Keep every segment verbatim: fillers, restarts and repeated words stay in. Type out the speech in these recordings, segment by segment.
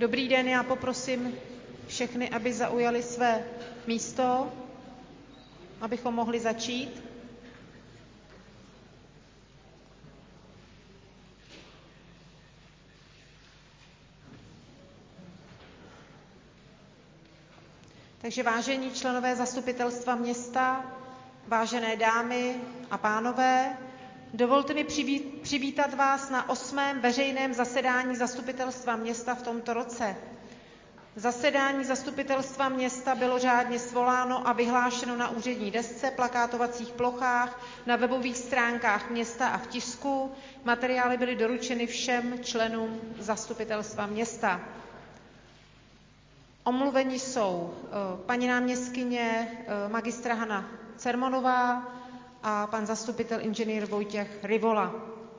Dobrý den, já poprosím všechny, aby zaujali své místo, abychom mohli začít. Takže vážení členové zastupitelstva města, vážené dámy a pánové, dovolte mi přivítat vás na osmém veřejném zasedání zastupitelstva města v tomto roce. Zasedání zastupitelstva města bylo řádně svoláno a vyhlášeno na úřední desce, plakátovacích plochách, na webových stránkách města a v tisku. Materiály byly doručeny všem členům zastupitelstva města. Omluveni jsou paní náměstkyně magistra Hana Cermonová a pan zastupitel inženýr Vojtěch Rivola.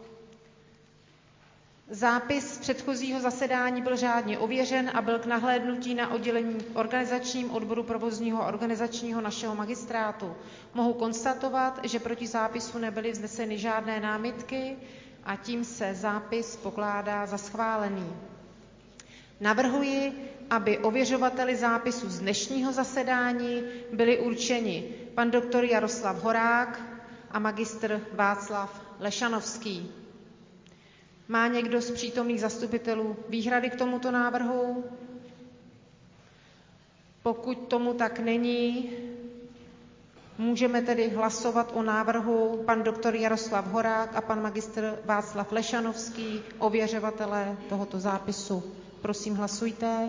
Zápis předchozího zasedání byl řádně ověřen a byl k nahlédnutí na oddělení organizačním odboru provozního a organizačního našeho magistrátu. Mohu konstatovat, že proti zápisu nebyly vzneseny žádné námitky a tím se zápis pokládá za schválený. Navrhuji, aby ověřovateli zápisu z dnešního zasedání byli určeni pan doktor Jaroslav Horák a magistr Václav Lešanovský. Má někdo z přítomných zastupitelů výhrady k tomuto návrhu? Pokud tomu tak není, můžeme tedy hlasovat o návrhu pan doktor Jaroslav Horák a pan magistr Václav Lešanovský, ověřovatelé tohoto zápisu. Prosím, hlasujte.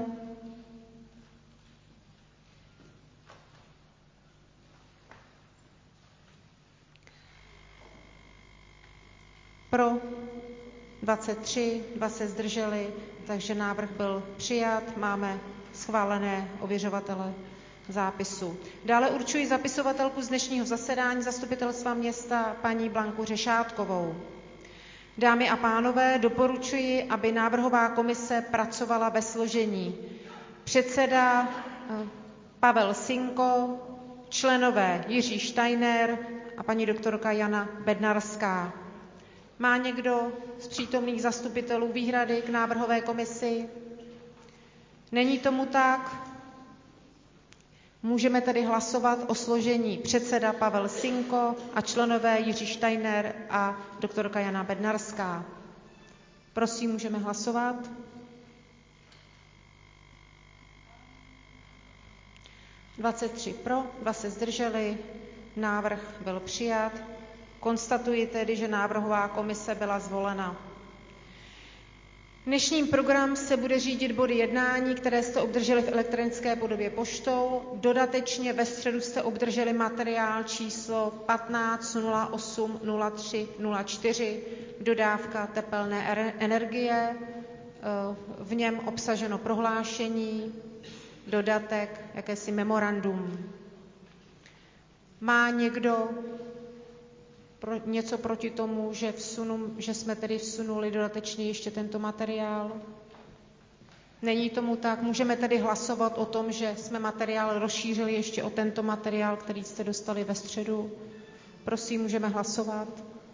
Pro dvacet tři, dva se zdrželi, takže návrh byl přijat. Máme schválené ověřovatele zápisu. Dále určuji zapisovatelku z dnešního zasedání zastupitelstva města paní Blanku Řešátkovou. Dámy a pánové, doporučuji, aby návrhová komise pracovala ve složení předseda Pavel Sinko, členové Jiří Steiner a paní doktorka Jana Bednarská. Má někdo z přítomných zastupitelů výhrady k návrhové komisi? Není tomu tak? Můžeme tedy hlasovat o složení předseda Pavel Sinko a členové Jiří Steiner a doktorka Jana Bednarská. Prosím, můžeme hlasovat. dvacet tři pro, dva se zdrželi, návrh byl přijat. Konstatuji tedy, že návrhová komise byla zvolena. Dnešní program se bude řídit body jednání, které jste obdrželi v elektronické podobě poštou. Dodatečně ve středu jste obdrželi materiál číslo patnáct nula osm nula tři nula čtyři, dodávka tepelné energie. V něm obsaženo prohlášení, dodatek, jakési memorandum. Má někdo Pro, něco proti tomu, že, vsunu, že jsme tedy vsunuli dodatečně ještě tento materiál? Není tomu tak. Můžeme tedy hlasovat o tom, že jsme materiál rozšířili ještě o tento materiál, který jste dostali ve středu. Prosím, můžeme hlasovat.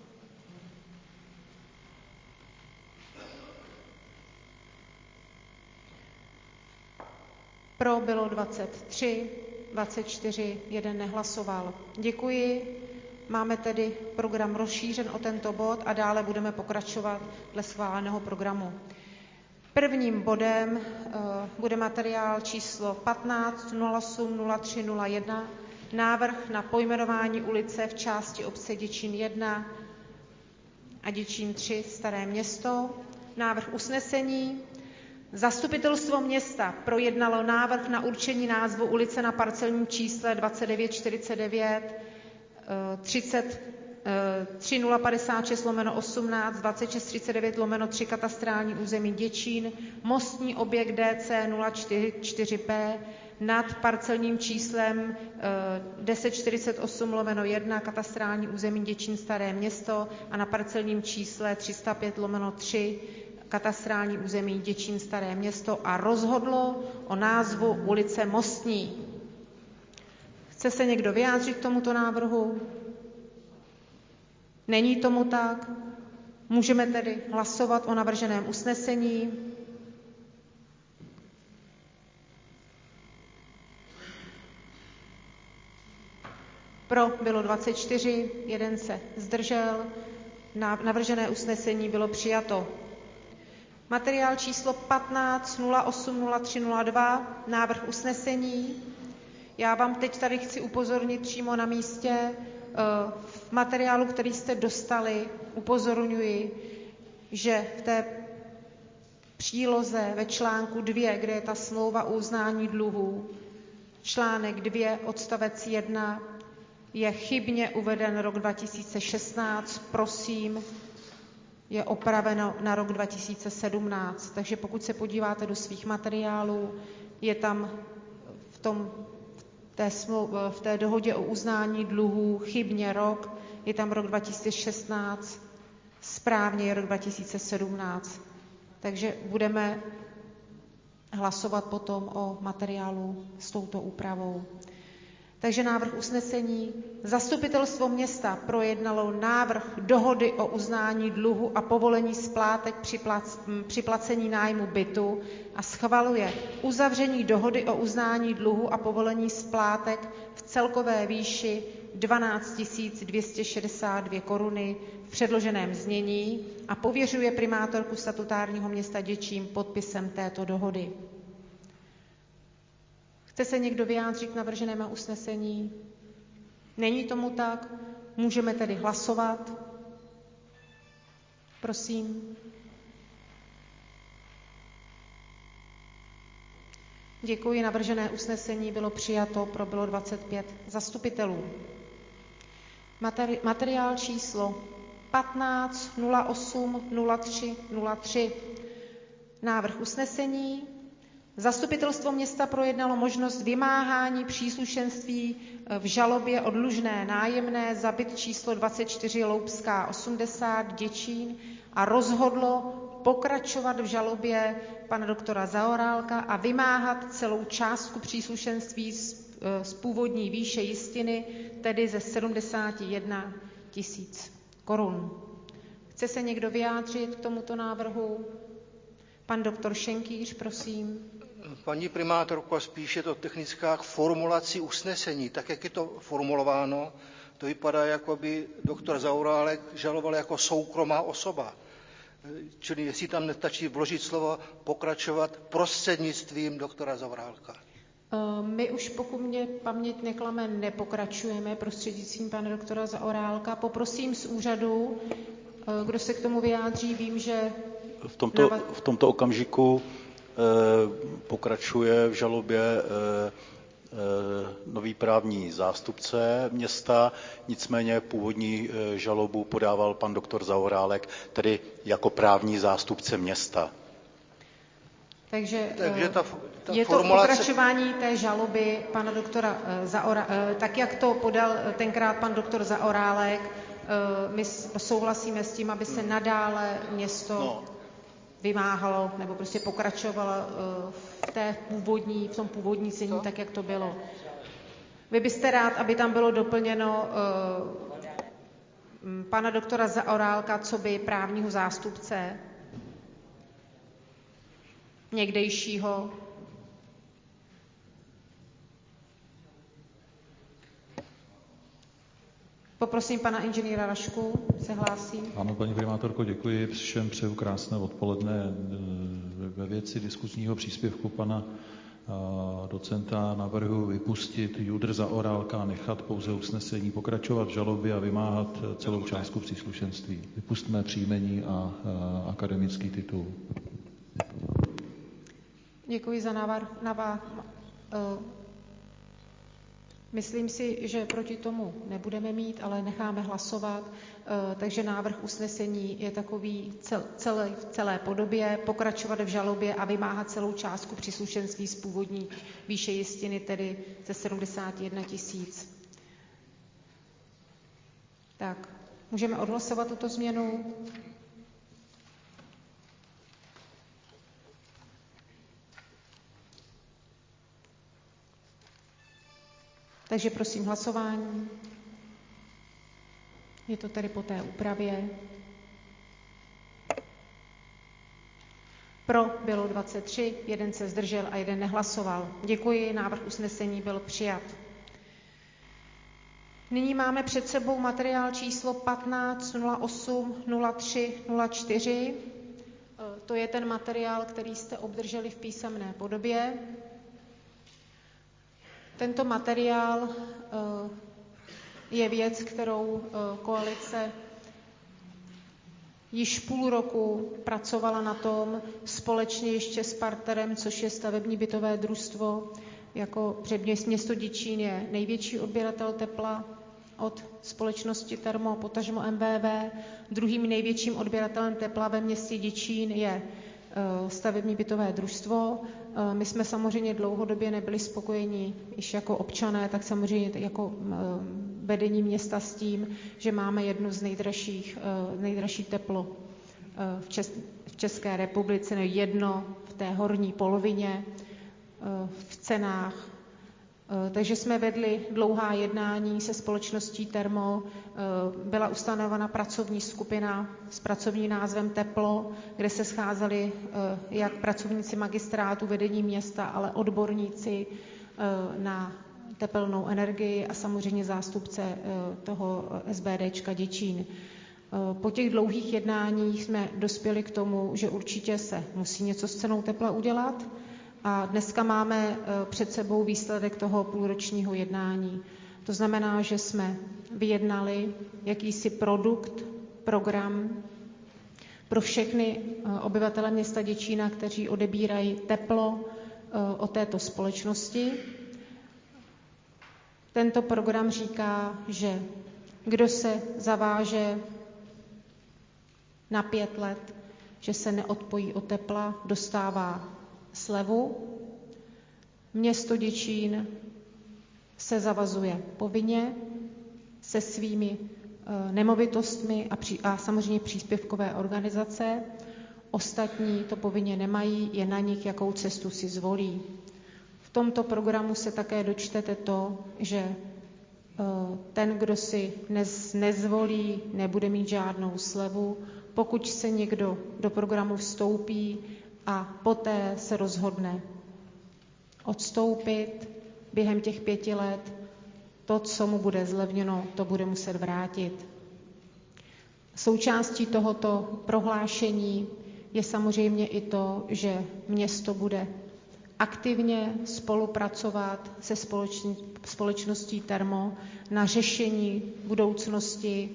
Pro bylo dvacet tři, dvacet čtyři, jeden nehlasoval. Děkuji. Máme tedy program rozšířen o tento bod a dále budeme pokračovat dle schváleného programu. Prvním bodem uh, bude materiál číslo patnáct nula osm nula tři nula jedna, návrh na pojmenování ulice v části obce Děčín jedna a Děčín tři Staré Město. Návrh usnesení. Zastupitelstvo města projednalo návrh na určení názvu ulice na parcelním čísle dvacet devět čtyřicet devět třicet tři nula padesát šest lomeno osmnáct dvacet šest třicet devět lomeno tři katastrální území Děčín, mostní objekt D C nula čtyři čtyři P nad parcelním číslem deset čtyřicet osm lomeno jedna katastrální území Děčín Staré Město a na parcelním čísle tři sta pět lomeno tři katastrální území Děčín Staré Město a rozhodlo o názvu ulice Mostní. Chce se někdo vyjádřit k tomuto návrhu? Není tomu tak? Můžeme tedy hlasovat o navrženém usnesení. Pro bylo dvacet čtyři, jeden se zdržel. Navržené usnesení bylo přijato. Materiál číslo patnáct nula osm nula tři nula dva, návrh usnesení. Já vám teď tady chci upozornit přímo na místě. V materiálu, který jste dostali, upozorňuji, že v té příloze ve článku dva, kde je ta smlouva o uznání dluhů, článek dva, odstavec jedna, je chybně uveden rok dva tisíce šestnáct, prosím, je opraveno na rok dva tisíce sedmnáct. Takže pokud se podíváte do svých materiálů, je tam v, tom, v, té, smlou, v té dohodě o uznání dluhů chybně rok, je tam rok dva tisíce šestnáct, správně je rok dva tisíce sedmnáct. Takže budeme hlasovat potom o materiálu s touto úpravou. Takže návrh usnesení. Zastupitelstvo města projednalo návrh dohody o uznání dluhu a povolení splátek při, plac, při placení nájmu bytu a schvaluje uzavření dohody o uznání dluhu a povolení splátek v celkové výši dvanáct tisíc dvě stě šedesát dvě koruny v předloženém znění a pověřuje primátorku statutárního města Děčín podpisem této dohody. Chce se někdo vyjádřit k navrženému usnesení? Není tomu tak? Můžeme tedy hlasovat. Prosím. Děkuji, navržené usnesení bylo přijato, pro bylo dvacet pět zastupitelů. Materi- materiál číslo patnáct nula osm nula tři nula tři. Návrh usnesení. Zastupitelstvo města projednalo možnost vymáhání příslušenství v žalobě o dlužné nájemné za byt číslo dvacet čtyři Loubská osmdesát Děčín a rozhodlo pokračovat v žalobě pana doktora Zaorálka a vymáhat celou částku příslušenství z, z původní výše jistiny, tedy ze sedmdesát jedna tisíc korun. Chce se někdo vyjádřit k tomuto návrhu? Pan doktor Šenkýř, prosím. Paní primátorko, spíš je to technická formulací usnesení. Tak, jak je to formulováno, to vypadá, jako by doktor Zaorálek žaloval jako soukromá osoba. Čili jestli tam nestačí vložit slovo pokračovat prostřednictvím doktora Zaorálka. My už, pokud mě paměť neklame, nepokračujeme prostřednictvím pana doktora Zaorálka. Poprosím z úřadu, kdo se k tomu vyjádří. Vím, že v tomto, v tomto okamžiku pokračuje v žalobě nový právní zástupce města, nicméně původní žalobu podával pan doktor Zaorálek, tedy jako právní zástupce města. Takže, Takže ta, ta je formulace... to pokračování té žaloby pana doktora Zaorálek, tak jak to podal tenkrát pan doktor Zaorálek. My souhlasíme s tím, aby se nadále město... No. vymáhalo nebo prostě pokračovalo v, té původní, v tom původní znění, tak jak to bylo. Vy byste rád, aby tam bylo doplněno uh, pana doktora Zaorálka, co by právního zástupce někdejšího. Poprosím pana inženýra Rašku, se hlásí. Ano, paní primátorko, děkuji. Všem přeju krásné odpoledne. Ve věci diskusního příspěvku pana docenta navrhu vypustit Judr Zaorálka a nechat pouze usnesení, pokračovat v žalobě a vymáhat celou částku příslušenství. Vypustme příjmení a akademický titul. Děkuji za návrh. návrh. Myslím si, že proti tomu nebudeme mít, ale necháme hlasovat. Takže návrh usnesení je takový cel, celé, v celé podobě, pokračovat v žalobě a vymáhat celou částku příslušenství z původní výše jistiny, tedy ze sedmdesát jedna tisíc. Tak, můžeme odhlasovat tuto změnu? Takže prosím hlasování. Je to tedy po té úpravě. Pro bylo dvacet tři, jeden se zdržel a jeden nehlasoval. Děkuji, návrh usnesení byl přijat. Nyní máme před sebou materiál číslo patnáct nula osm nula tři nula čtyři. To je ten materiál, který jste obdrželi v písemné podobě. Tento materiál je věc, kterou koalice již půl roku pracovala na tom společně ještě s partnerem, což je stavební bytové družstvo. Jako město Děčín je největší odběratel tepla od společnosti Termo, potažmo M V V. Druhým největším odběratelem tepla ve městě Děčín je stavební bytové družstvo. My jsme samozřejmě dlouhodobě nebyli spokojeni, již jako občané, tak samozřejmě jako vedení města s tím, že máme jednu z nejdražších, nejdražší teplo v, Čes, v České republice, no jedno v té horní polovině v cenách. Takže jsme vedli dlouhá jednání se společností Termo. Byla ustanovena pracovní skupina s pracovním názvem Teplo, kde se scházeli jak pracovníci magistrátu, vedení města, ale odborníci na tepelnou energii a samozřejmě zástupce toho SBDčka Děčín. Po těch dlouhých jednáních jsme dospěli k tomu, že určitě se musí něco s cenou tepla udělat. A dneska máme před sebou výsledek toho půlročního jednání. To znamená, že jsme vyjednali jakýsi produkt, program pro všechny obyvatele města Děčína, kteří odebírají teplo od této společnosti. Tento program říká, že kdo se zaváže na pět let, že se neodpojí od tepla, dostává slevu. Město Děčín se zavazuje povinně se svými e, nemovitostmi a, při, a samozřejmě příspěvkové organizace. Ostatní to povinně nemají, je na nich, jakou cestu si zvolí. V tomto programu se také dočtete to, že e, ten, kdo si nez, nezvolí, nebude mít žádnou slevu. Pokud se někdo do programu vstoupí a poté se rozhodne odstoupit během těch pěti let, to, co mu bude zlevněno, to bude muset vrátit. Součástí tohoto prohlášení je samozřejmě i to, že město bude aktivně spolupracovat se společností Termo na řešení budoucnosti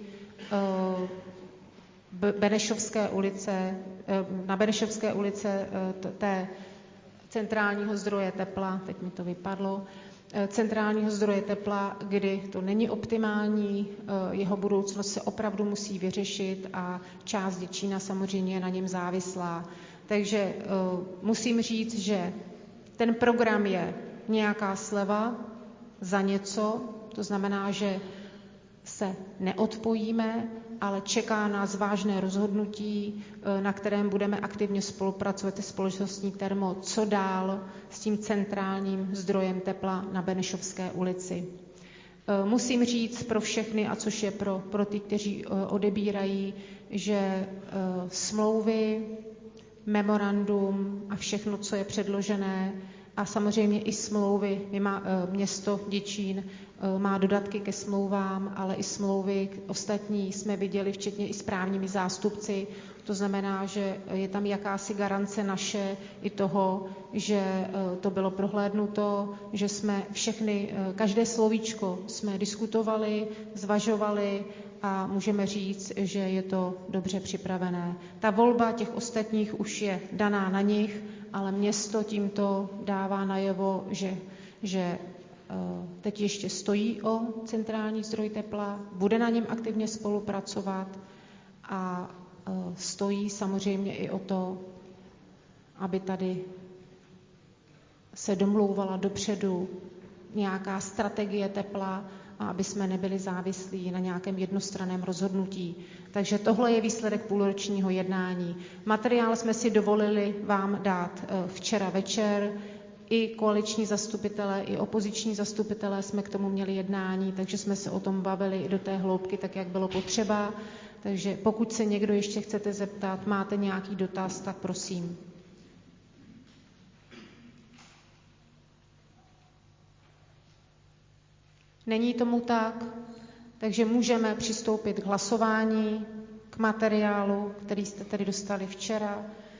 Benešovské ulice, na Benešovské ulice té centrálního zdroje tepla, teď mi to vypadlo, centrálního zdroje tepla, kdy to není optimální, jeho budoucnost se opravdu musí vyřešit a část Děčína samozřejmě je na něm závislá. Takže musím říct, že ten program je nějaká sleva za něco, to znamená, že se neodpojíme, ale čeká nás vážné rozhodnutí, na kterém budeme aktivně spolupracovat se společností Termo, co dál s tím centrálním zdrojem tepla na Benešovské ulici. Musím říct pro všechny, a což je pro, pro ty, kteří odebírají, že smlouvy, memorandum a všechno, co je předložené, a samozřejmě i smlouvy, má, město Děčín má dodatky ke smlouvám, ale i smlouvy ostatní jsme viděli, včetně i s právními zástupci. To znamená, že je tam jakási garance naše i toho, že to bylo prohlédnuto, že jsme všechny, každé slovíčko jsme diskutovali, zvažovali a můžeme říct, že je to dobře připravené. Ta volba těch ostatních už je daná na nich, ale město tímto dává najevo, že, že teď ještě stojí o centrální zdroj tepla, bude na něm aktivně spolupracovat a stojí samozřejmě i o to, aby tady se domlouvala dopředu nějaká strategie tepla a aby jsme nebyli závislí na nějakém jednostranném rozhodnutí. Takže tohle je výsledek půlročního jednání. Materiál jsme si dovolili vám dát včera večer. I koaliční zastupitelé, i opoziční zastupitelé jsme k tomu měli jednání, takže jsme se o tom bavili i do té hloubky, tak jak bylo potřeba. Takže pokud se někdo ještě chcete zeptat, máte nějaký dotaz, tak prosím. Není tomu tak, takže můžeme přistoupit k hlasování, k materiálu, který jste tedy dostali včera.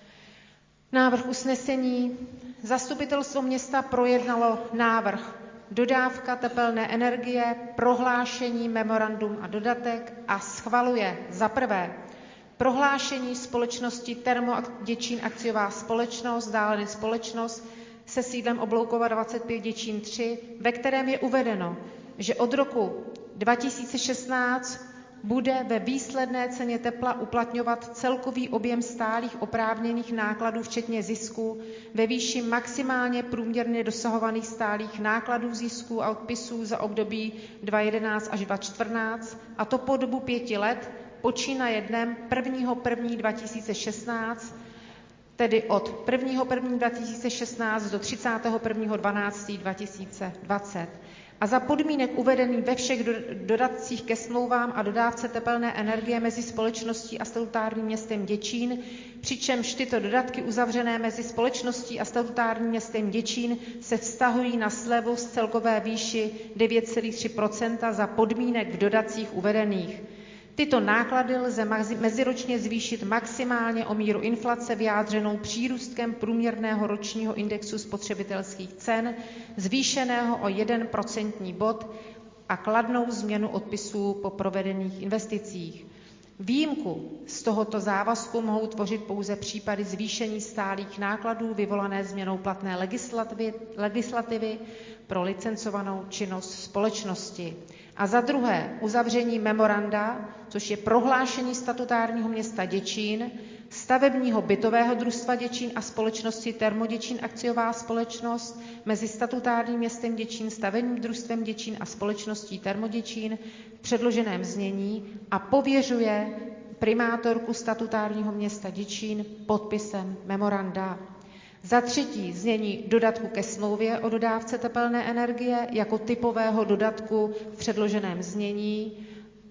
Návrh usnesení. Zastupitelstvo města projednalo návrh dodávka tepelné energie, prohlášení, memorandum a dodatek a schvaluje za prvé prohlášení společnosti Termo Děčín akciová společnost, dále společnost se sídlem Obloukova dvacet pět Děčín tři, ve kterém je uvedeno, že od roku dva tisíce šestnáct bude ve výsledné ceně tepla uplatňovat celkový objem stálých oprávněných nákladů, včetně zisků, ve výši maximálně průměrně dosahovaných stálých nákladů zisků a odpisů za období dva tisíce jedenáct až dva tisíce čtrnáct, a to po dobu pěti let, počínaje dnem prvního prvního dva tisíce šestnáct, tedy od prvního prvního dva tisíce šestnáct do třicátého prvního dvanáctého dva tisíce dvacet. A za podmínek uvedených ve všech dodatcích ke smlouvám a dodávce tepelné energie mezi společností a statutárním městem Děčín, přičemž tyto dodatky uzavřené mezi společností a statutárním městem Děčín se vztahují na slevu z celkové výši devět celá tři procenta za podmínek v dodatcích uvedených. Tyto náklady lze meziročně zvýšit maximálně o míru inflace vyjádřenou přírůstkem průměrného ročního indexu spotřebitelských cen, zvýšeného o jeden procentní bod a kladnou změnu odpisů po provedených investicích. Výjimku z tohoto závazku mohou tvořit pouze případy zvýšení stálých nákladů vyvolané změnou platné legislativy, legislativy pro licencovanou činnost společnosti. A za druhé uzavření memoranda, což je prohlášení statutárního města Děčín, stavebního bytového družstva Děčín a společnosti Termo Děčín akciová společnost mezi statutárním městem Děčín, stavebním družstvem Děčín a společností Termo Děčín v předloženém znění a pověřuje primátorku statutárního města Děčín podpisem memoranda. Za třetí znění dodatku ke smlouvě o dodávce tepelné energie jako typového dodatku v předloženém znění.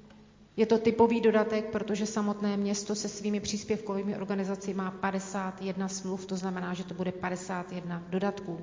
Je to typový dodatek, protože samotné město se svými příspěvkovými organizacemi má padesát jedna smluv, to znamená, že to bude padesát jedna dodatků.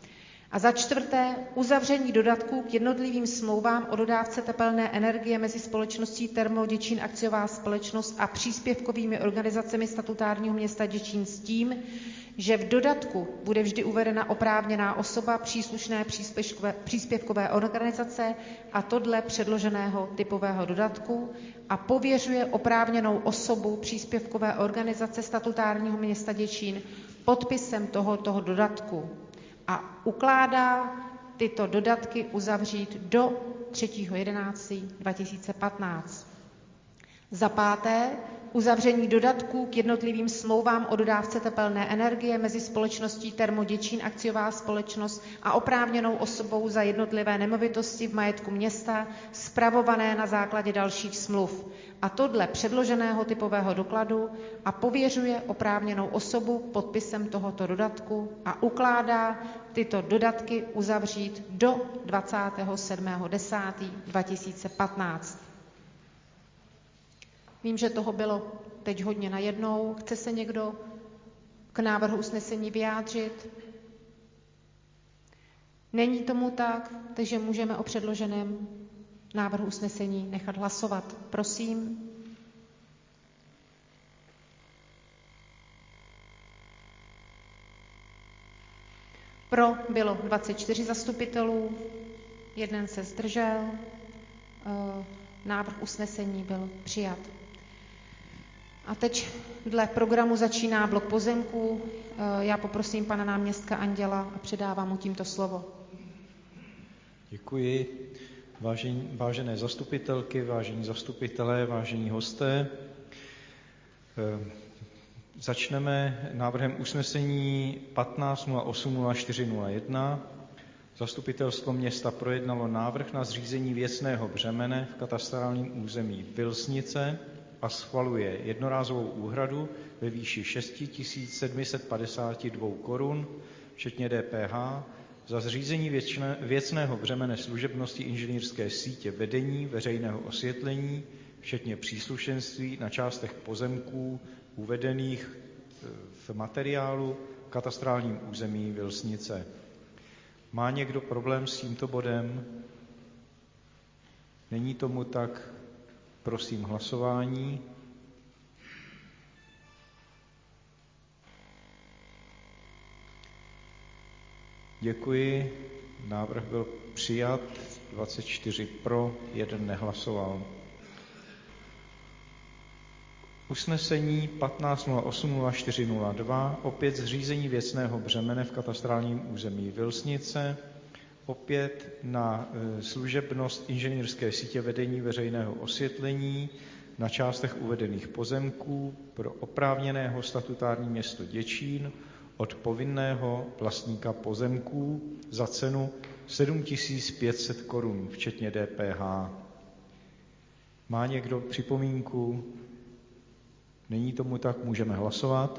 A za čtvrté uzavření dodatků k jednotlivým smlouvám o dodávce tepelné energie mezi společností Termo Děčín akciová společnost a příspěvkovými organizacemi statutárního města Děčín s tím, že v dodatku bude vždy uvedena oprávněná osoba příslušné příspěvkové organizace, a to dle předloženého typového dodatku, a pověřuje oprávněnou osobu příspěvkové organizace statutárního města Děčín podpisem tohoto dodatku a ukládá tyto dodatky uzavřít do třetího jedenáctého dva tisíce patnáct. Za páté uzavření dodatků k jednotlivým smlouvám o dodávce tepelné energie mezi společností Termo Děčín akciová společnost a oprávněnou osobou za jednotlivé nemovitosti v majetku města spravované na základě dalších smluv, a to dle předloženého typového dokladu, a pověřuje oprávněnou osobu podpisem tohoto dodatku a ukládá tyto dodatky uzavřít do dvacátého sedmého desátého dva tisíce patnáct. Vím, že toho bylo teď hodně najednou. Chce se někdo k návrhu usnesení vyjádřit? Není tomu tak, takže můžeme o předloženém návrhu usnesení nechat hlasovat. Prosím. Pro bylo dvacet čtyři zastupitelů, jeden se zdržel, návrh usnesení byl přijat. A teď dle programu začíná blok pozemků. Já poprosím pana náměstka Anděla a předávám mu tímto slovo. Děkuji. Vážení, vážené zastupitelky, vážení zastupitelé, vážení hosté. Začneme návrhem usnesení patnáct nula osm nula čtyři nula jedna. Zastupitelstvo města projednalo návrh na zřízení věcného břemene v katastrálním území Vilsnice a schvaluje jednorázovou úhradu ve výši šest tisíc sedm set padesát dva korun, včetně D P H, za zřízení věčné, věcného břemene služebnosti inženýrské sítě vedení veřejného osvětlení, včetně příslušenství na částech pozemků uvedených v materiálu v katastrálním území Vilsnice. Má někdo problém s tímto bodem? Není tomu tak, prosím hlasování. Děkuji. Návrh byl přijat. dvacet čtyři pro, jeden nehlasoval. Usnesení patnáct nula osm nula čtyři nula dva, opět zřízení věcného břemene v katastrálním území Vilsnice, opět na služebnost inženýrské sítě vedení veřejného osvětlení na částech uvedených pozemků pro oprávněného statutární město Děčín od povinného vlastníka pozemků za cenu sedm tisíc pět set korun, včetně D P H. Má někdo připomínku? Není tomu tak, můžeme hlasovat.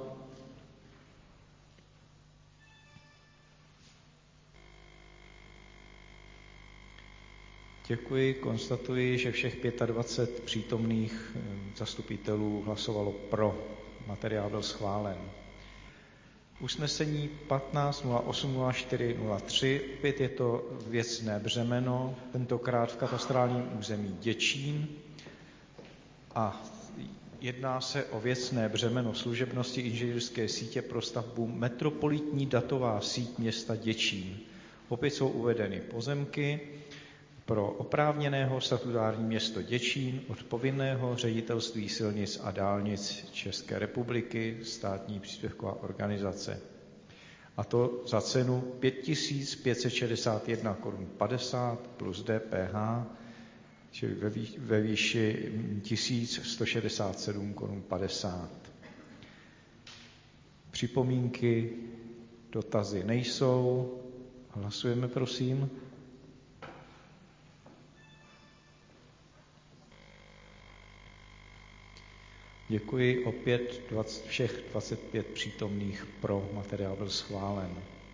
Děkuji, konstatuji, že všech dvacet pět přítomných zastupitelů hlasovalo pro. Materiál byl schválen. Usnesení patnáct nula osm nula čtyři nula tři, opět je to věcné břemeno, tentokrát v katastrálním území Děčín a jedná se o věcné břemeno služebnosti inženýrské sítě pro stavbu metropolitní datová síť města Děčín. Opět jsou uvedeny pozemky pro oprávněného statutární město Děčín od povinného ředitelství silnic a dálnic České republiky, státní příspěvková organizace. A to za cenu pět tisíc pět set šedesát jedna korun padesát plus D P H, čili ve výši tisíc sto šedesát sedm korun padesát. Připomínky, dotazy nejsou. Hlasujeme, prosím. Děkuji, opět dvacet, všech dvacet pět přítomných pro, materiál byl schválen.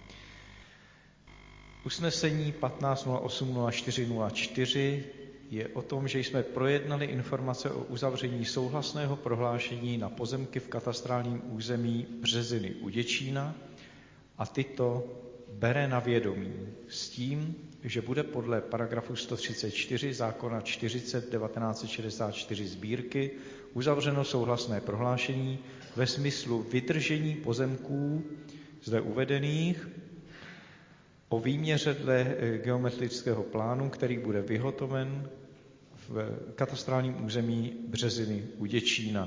Usnesení patnáct nula osm nula čtyři nula čtyři je o tom, že jsme projednali informace o uzavření souhlasného prohlášení na pozemky v katastrálním území Březiny u Děčína a tyto bere na vědomí s tím, že bude podle paragrafu sto třicet čtyři zákona čtyřicet devatenáct set šedesát čtyři sbírky uzavřeno souhlasné prohlášení ve smyslu vytržení pozemků zde uvedených o výměře dle geometrického plánu, který bude vyhotoven v katastrálním území Březiny u Děčína.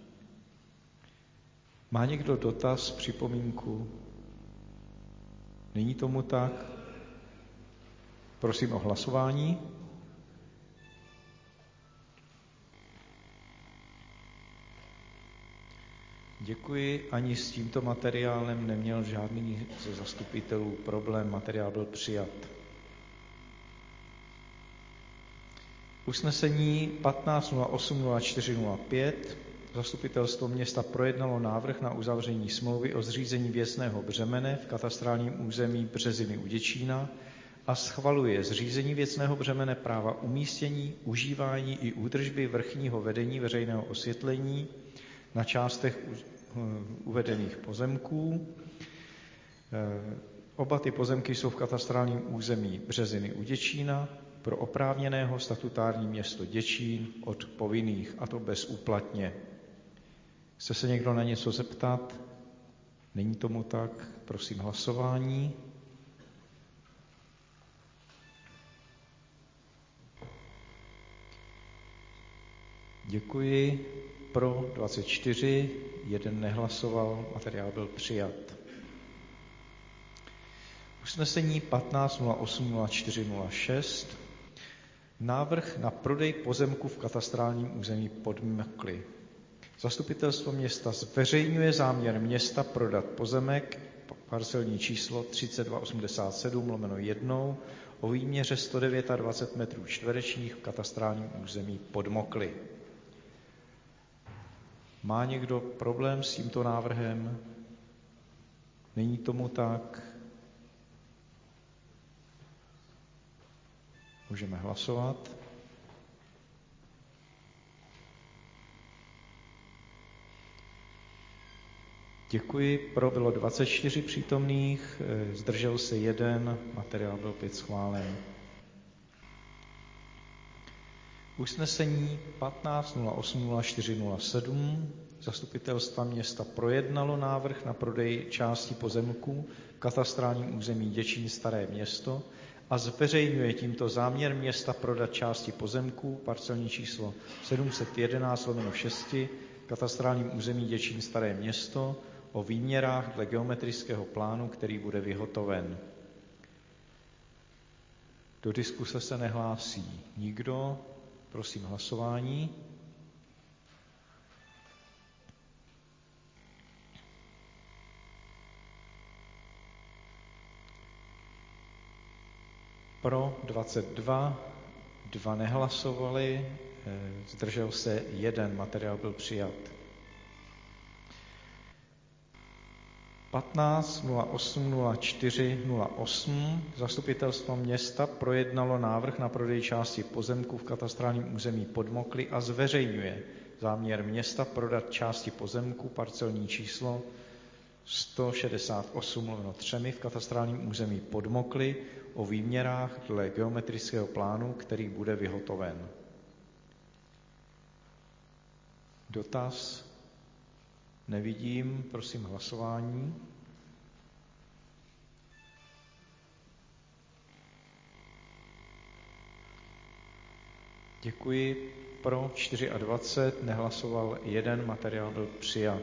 Má někdo dotaz, připomínku? Není tomu tak? Prosím o hlasování. Děkuji. Ani s tímto materiálem neměl žádný ze zastupitelů problém. Materiál byl přijat. Usnesení patnáct nula osm nula čtyři nula pět. Zastupitelstvo města projednalo návrh na uzavření smlouvy o zřízení věcného břemene v katastrálním území Březiny u Děčína a schvaluje zřízení věcného břemene práva umístění, užívání i údržby vrchního vedení veřejného osvětlení na částech uvedených pozemků. Oba ty pozemky jsou v katastrálním území Březiny u Děčína pro oprávněného statutární město Děčín od povinných, a to bezúplatně. Chce se někdo na něco zeptat? Není tomu tak? Prosím hlasování. Děkuji. Pro dvacet čtyři, jeden nehlasoval, materiál byl přijat. Usnesení patnáct nula osm nula čtyři nula šest. Návrh na prodej pozemku v katastrálním území Podmkly. Zastupitelstvo města zveřejňuje záměr města prodat pozemek, parcelní číslo třicet dva osmdesát sedm lomeno jedna o výměře sto dvacet devět metrů čtverečních v katastrálním území Podmokly. Má někdo problém s tímto návrhem? Není tomu tak? Můžeme hlasovat. Děkuji. Pro bylo dvacet čtyři přítomných, zdržel se jeden, materiál byl opět schválen. Usnesení patnáct nula osm nula čtyři nula sedm Zastupitelstva města projednalo návrh na prodej části pozemků v katastrálním území Děčín Staré Město a zveřejňuje tímto záměr města prodat části pozemků parcelní číslo sedm set jedenáct lomeno šest v katastrálním území Děčín Staré Město o výměrách dle geometrického plánu, který bude vyhotoven. Do diskuse se nehlásí nikdo. Prosím hlasování. Pro dvacet dva, dva nehlasovali, zdržel se jeden, materiál byl přijat. patnáct nula osm nula čtyři nula osm Zastupitelstvo města projednalo návrh na prodej části pozemku v katastrálním území Podmokly a zveřejňuje záměr města prodat části pozemku parcelní číslo sto šedesát osm lomeno tři v katastrálním území Podmokly o výměrách dle geometrického plánu, který bude vyhotoven. Dotaz? Nevidím, prosím hlasování. Děkuji. Pro dvacet čtyři, nehlasoval jeden, materiál byl přijat.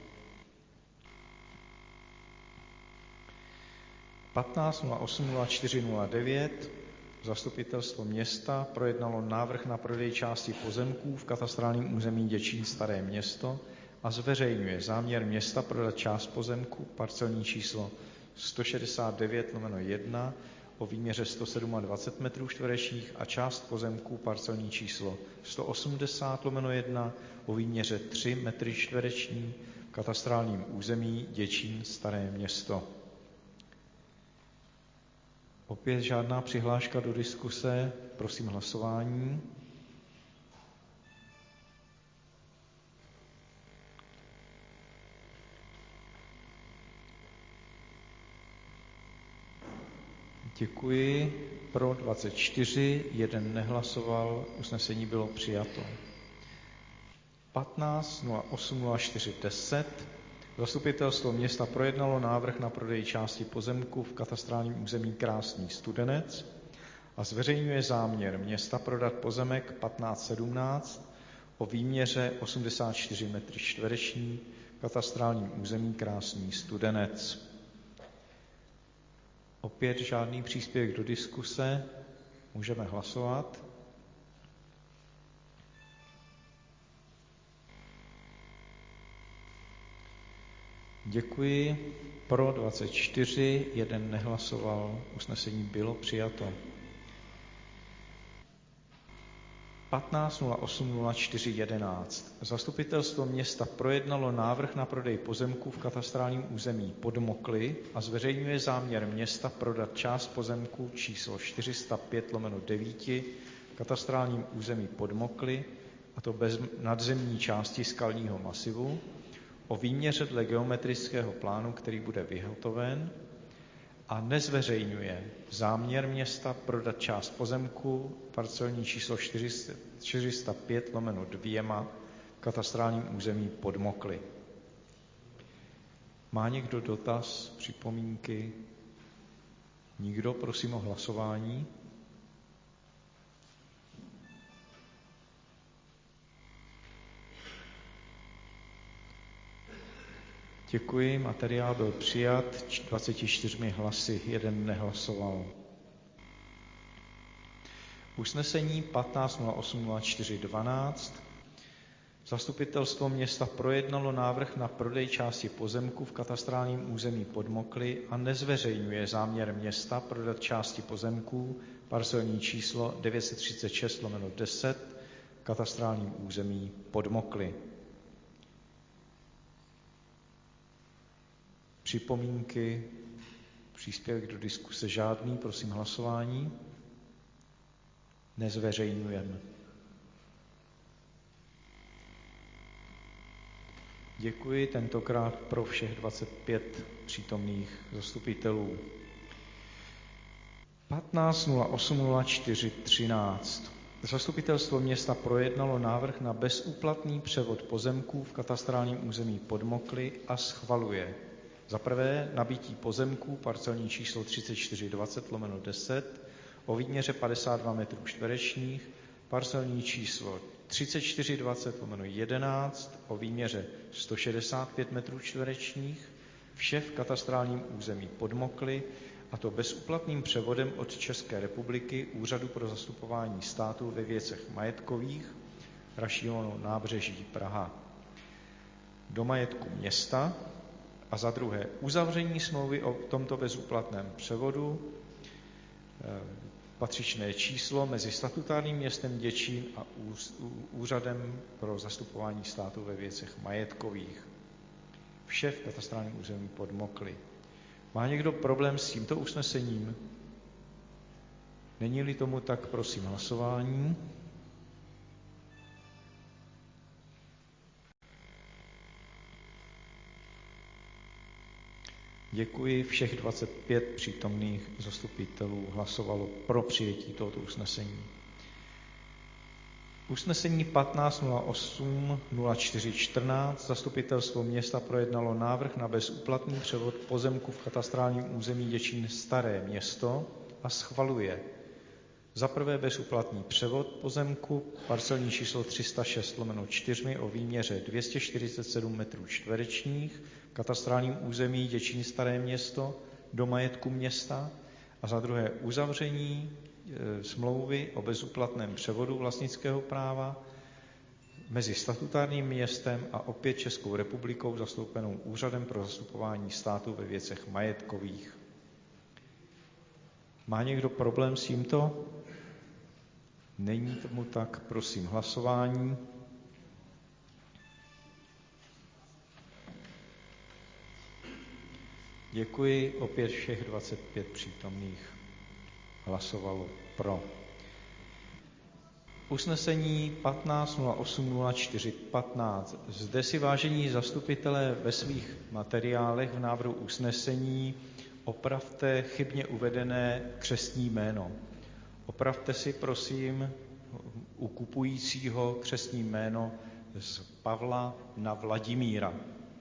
patnáct nula osm nula čtyři nula devět Zastupitelstvo města projednalo návrh na prodej části pozemků v katastrálním území Děčín Staré Město a zveřejňuje záměr města prodat část pozemku parcelní číslo sto šedesát devět lomeno jedna o výměře sto dvacet sedm metrů čtverečních a část pozemku parcelní číslo sto osmdesát lomeno jedna o výměře tři metry čtvereční v katastrálním území Děčín Staré Město. Opět žádná přihláška do diskuse, prosím hlasování. Děkuji. Pro dvacet čtyři, jeden nehlasoval, usnesení bylo přijato. patnáct nula osm nula čtyři deset Zastupitelstvo města projednalo návrh na prodej části pozemku v katastrálním území Krásný Studenec a zveřejňuje záměr města prodat pozemek patnáct sedmnáct o výměře osmdesát čtyři metrů čtverečních v katastrálním území Krásný Studenec. Opět žádný příspěvek do diskuse, můžeme hlasovat. Děkuji. Pro dvacet čtyři, jeden nehlasoval, usnesení bylo přijato. patnáct nula osm nula čtyři jedenáct Zastupitelstvo města projednalo návrh na prodej pozemku v katastrálním území Podmokly a zveřejňuje záměr města prodat část pozemku číslo čtyři sta pět lomeno devět v katastrálním území Podmokly, a to bez nadzemní části skalního masivu, o výměře dle geometrického plánu, který bude vyhotoven, a nezveřejňuje záměr města prodat část pozemku parcelní číslo čtyři sta pět lomeno dva v katastrálním území Podmokly. Má někdo dotaz, připomínky? Nikdo, prosím o hlasování. Děkuji, materiál byl přijat dvacet čtyři hlasy, jeden nehlasoval. Usnesení patnáct nula osm nula čtyři dvanáct Zastupitelstvo města projednalo návrh na prodej části pozemku v katastrálním území Podmokly a nezveřejňuje záměr města prodat části pozemků parcelní číslo devět set třicet šest lomeno deset v katastrálním území Podmokly. Připomínky, příspěvek do diskuse žádný, prosím hlasování. Nezveřejňujeme. Děkuji, tentokrát pro všech dvacet pět přítomných zastupitelů. patnáct nula osm nula čtyři třináct Zastupitelstvo města projednalo návrh na bezúplatný převod pozemků v katastrálním území Podmokly a schvaluje: za prvé nabýtí pozemků parcelní číslo třicet čtyři dvacet lomeno deset o výměře padesát dva metrů čtverečních, parcelní číslo třicet čtyři dvacet lomeno jedenáct o výměře sto šedesát pět metrů čtverečních, vše v katastrálním území Podmokly, a to bezúplatným převodem od České republiky Úřadu pro zastupování státu ve věcech majetkových, Rašínovo nábřeží Praha, do majetku města, a za druhé uzavření smlouvy o tomto bezúplatném převodu, patřičné číslo mezi statutárním městem Děčín a Úřadem pro zastupování státu ve věcech majetkových, vše v katastrálním území Podmokly. Má někdo problém s tímto usnesením? Není-li tomu tak, prosím hlasování. Děkuji. Všech dvacet pět přítomných zastupitelů hlasovalo pro přijetí tohoto usnesení. Usnesení patnáct nula osm nula čtyři čtrnáct. Zastupitelstvo města projednalo návrh na bezúplatný převod pozemku v katastrálním území Děčín Staré Město a schvaluje: za prvé bezúplatný převod pozemku parcelní číslo tři sta šest lomeno čtyři o výměře dvě stě čtyřicet sedm metrů čtverečních v katastrálním území Děčín Staré Město do majetku města, a za druhé uzavření e, smlouvy o bezúplatném převodu vlastnického práva mezi statutárním městem a opět Českou republikou zastoupenou Úřadem pro zastupování státu ve věcech majetkových. Má někdo problém s tímto? Není tomu tak, prosím hlasování. Děkuji, opět všech dvacet pět přítomných hlasovalo pro. Usnesení patnáct nula osm nula čtyři patnáct. Zde si, vážení zastupitelé, ve svých materiálech v návrhu usnesení opravte chybně uvedené křestní jméno. Opravte si, prosím, u kupujícího křestní jméno z Pavla na Vladimíra.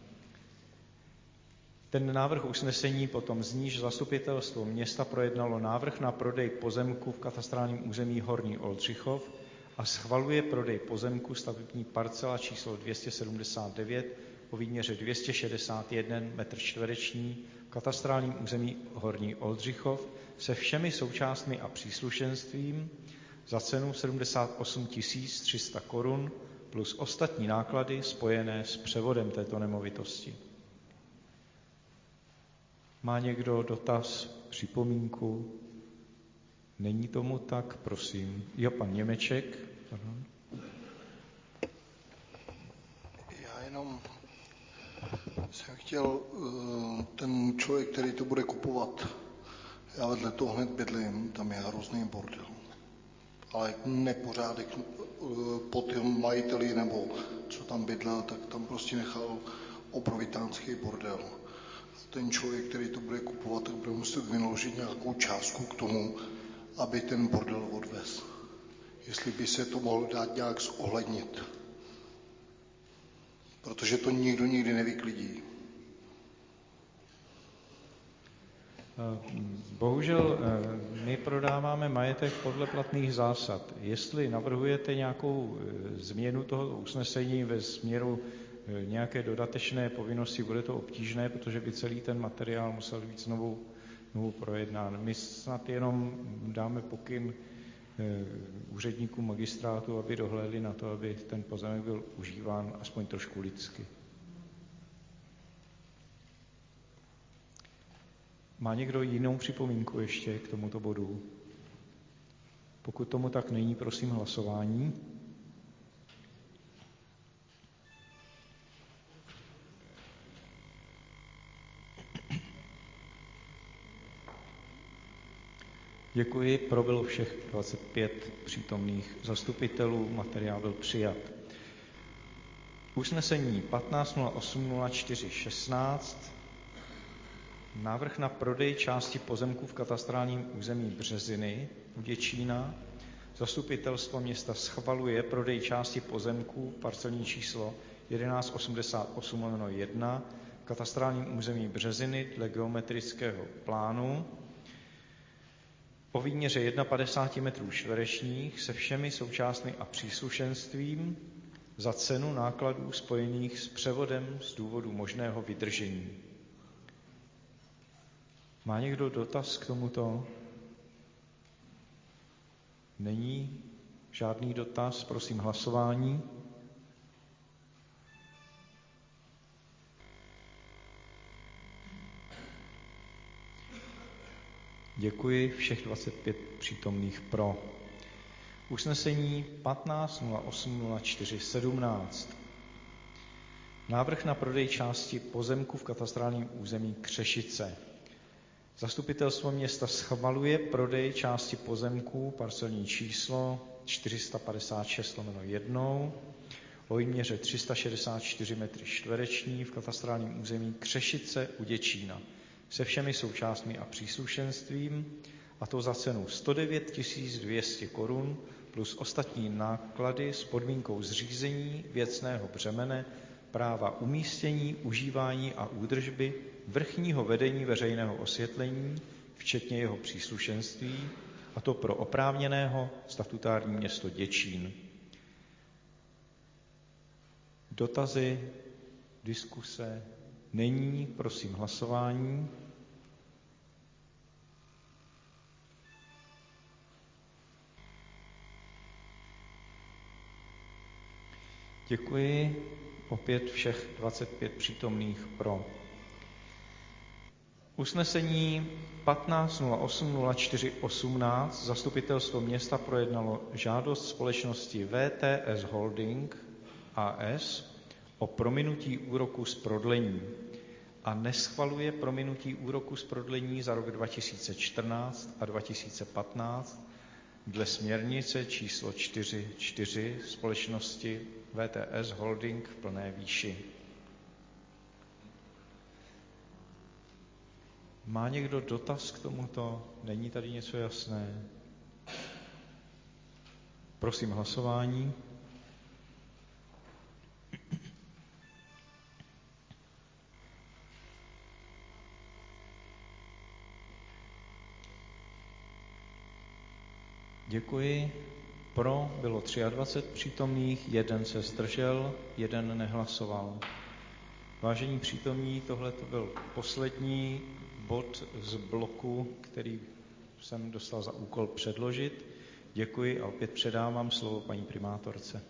Ten návrh usnesení potom zní, že zastupitelstvo města projednalo návrh na prodej pozemku v katastrálním území Horní Oldřichov a schvaluje prodej pozemku stavební parcela číslo dvě stě sedmdesát devět o výměře dvě stě šedesát jeden metrů čtverečních v katastrálním území Horní Oldřichov se všemi součástmi a příslušenstvím za cenu sedmdesát osm tisíc tři sta korun plus ostatní náklady spojené s převodem této nemovitosti. Má někdo dotaz, připomínku? Není tomu tak, prosím. Jo, pan Němeček. Pardon. Já jenom jsem chtěl, ten člověk, který to bude kupovat, já vedle toho hned bydlím, tam je hrozný bordel. Ale nepořádek po těm majiteli, nebo co tam bydlel, tak tam prostě nechal obrovitánský bordel. Ten člověk, který to bude kupovat, tak bude muset vynaložit nějakou částku k tomu, aby ten bordel odvez. Jestli by se to mohlo dát nějak zohlednit. Protože to nikdo nikdy nevyklidí. Bohužel my prodáváme majetek podle platných zásad. Jestli navrhujete nějakou změnu toho usnesení ve směru nějaké dodatečné povinnosti, bude to obtížné, protože by celý ten materiál musel být znovu, znovu projednán. My snad jenom dáme pokyn úředníkům magistrátu, aby dohlédli na to, aby ten pozemek byl užíván aspoň trošku lidsky. Má někdo jinou připomínku ještě k tomuto bodu? Pokud tomu tak není, prosím hlasování. Děkuji, pro bylo všech dvacet pět přítomných zastupitelů, materiál byl přijat. Usnesení patnáct nula osm nula čtyři šestnáct. Návrh na prodej části pozemku v katastrálním území Březiny u Děčína. Zastupitelstvo města schvaluje prodej části pozemků parcelní číslo jedenáct osmdesát osm lomeno jedna v katastrálním území Březiny dle geometrického plánu o výměře padesát jedna metrů čtverečních se všemi součástmi a příslušenstvím za cenu nákladů spojených s převodem z důvodu možného vydržení. Má někdo dotaz k tomuto? Není žádný dotaz, prosím hlasování. Děkuji, všech dvacet pět přítomných pro. Usnesení patnáct nula osm nula čtyři sedmnáct. Návrh na prodej části pozemku v katastrálním území Křešice. Zastupitelstvo města schvaluje prodej části pozemků parcelní číslo čtyři sta padesát šest lomeno jedna o výměře tři sta šedesát čtyři metrů čtverečních v katastrálním území Křešice u Děčína se všemi součástmi a příslušenstvím, a to za cenu sto devět tisíc dvě stě korun plus ostatní náklady s podmínkou zřízení věcného břemene, práva umístění, užívání a údržby vrchního vedení veřejného osvětlení, včetně jeho příslušenství, a to pro oprávněného statutární město Děčín. Dotazy, diskuse není, prosím hlasování. Děkuji. Opět všech dvacet pět přítomných pro. Usnesení patnáct nula osm nula čtyři osmnáct. Zastupitelstvo města projednalo žádost společnosti V T S Holding A S o prominutí úroku z prodlení a neschvaluje prominutí úroku z prodlení za rok dva tisíce čtrnáct a dva tisíce patnáct dle směrnice číslo čtyři čtyři společnosti V T S Holding v plné výši. Má někdo dotaz k tomuto? Není tady něco jasné? Prosím hlasování. Děkuji. Pro bylo dvacet tři přítomných, jeden se zdržel, jeden nehlasoval. Vážení přítomní, tohle to byl poslední bod z bloku, který jsem dostal za úkol předložit. Děkuji a opět předávám slovo paní primátorce.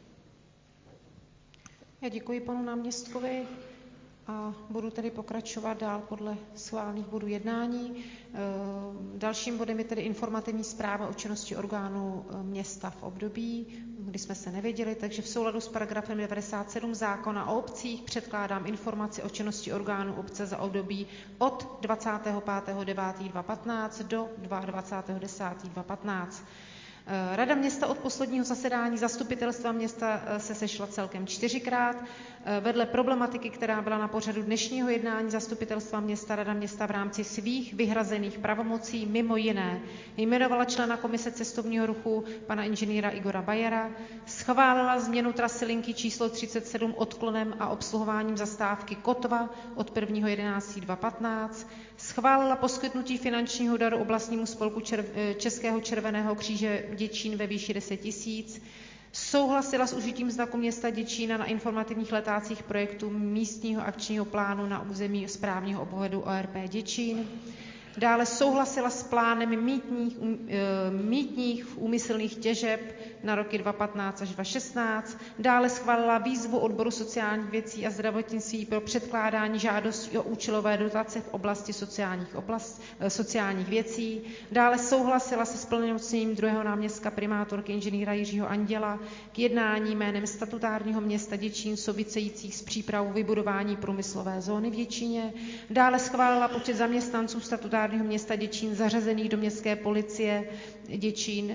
Já děkuji panu náměstkovi a budu tedy pokračovat dál podle schválených bodů jednání. Dalším bodem je tedy informativní zpráva o činnosti orgánů města v období, kdy jsme se nevěděli, takže v souladu s paragrafem devadesát sedm zákona o obcích předkládám informaci o činnosti orgánů obce za období od dvacátého pátého devátého dvacet patnáct do dvacátého druhého desátého dvacet patnáct. Rada města od posledního zasedání zastupitelstva města se sešla celkem čtyřikrát. Vedle problematiky, která byla na pořadu dnešního jednání zastupitelstva města, Rada města v rámci svých vyhrazených pravomocí mimo jiné jmenovala člena komise cestovního ruchu pana inženýra Igora Bajera, schválila změnu trasy linky číslo třicet sedm odklonem a obsluhováním zastávky Kotva od prvního jedenáctého dvacet patnáct, schválila poskytnutí finančního daru oblastnímu spolku Červ- Českého červeného kříže Děčín ve výši deset tisíc, souhlasila s užitím znaku města Děčína na informativních letácích projektu místního akčního plánu na území správního obvodu O R P Děčín, dále souhlasila s plánem mýtních, mýtních úmyslných těžeb na roky dva tisíce patnáct až dva tisíce šestnáct, dále schválila výzvu odboru sociálních věcí a zdravotnictví pro předkládání žádostí o účelové dotace v oblasti sociálních, oblast, sociálních věcí, dále souhlasila se splnomocněním druhého náměstka primátorky inženýra Jiřího Anděla k jednání jménem statutárního města Děčín souvisejících s přípravou vybudování průmyslové zóny v Děčíně, dále schválila počet zaměstnanců statutárního města Děčín zařazených do městské policie Děčín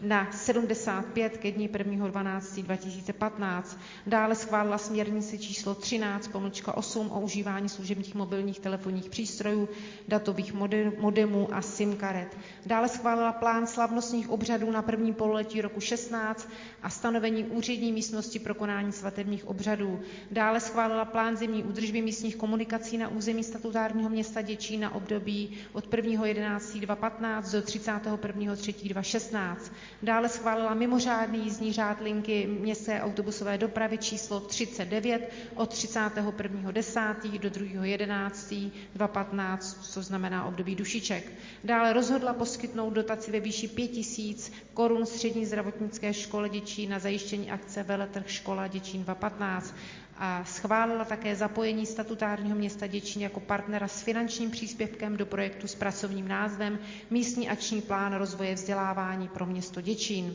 na sedmdesát pět ke dni prvního dvanáctého dva tisíce patnáct. Dále schválila směrnici číslo třináct pomlčka osm o užívání služebních mobilních telefonních přístrojů, datových modemů a SIM karet. Dále schválila plán slavnostních obřadů na první pololetí roku šestnáct a stanovení úřední místnosti pro konání svatebních obřadů. Dále schválila plán zimní údržby místních komunikací na území statutárního města Děčín na období od prvního jedenáctého dva tisíce patnáct do třicátého prvního třetího dva tisíce šestnáct. Dále schválila mimořádný jízdní řád linky městské autobusové dopravy číslo třicet devět od třicátého prvního desátého do druhého jedenáctého dva tisíce patnáct, co znamená období dušiček. Dále rozhodla poskytnout dotaci ve výši pět tisíc korun střední zdravotnické škole Děčín na zajištění akce Veletrh škola Děčín dva tisíce patnáct. A schválila také zapojení statutárního města Děčín jako partnera s finančním příspěvkem do projektu s pracovním názvem Místní akční plán rozvoje vzdělávání pro město Děčín.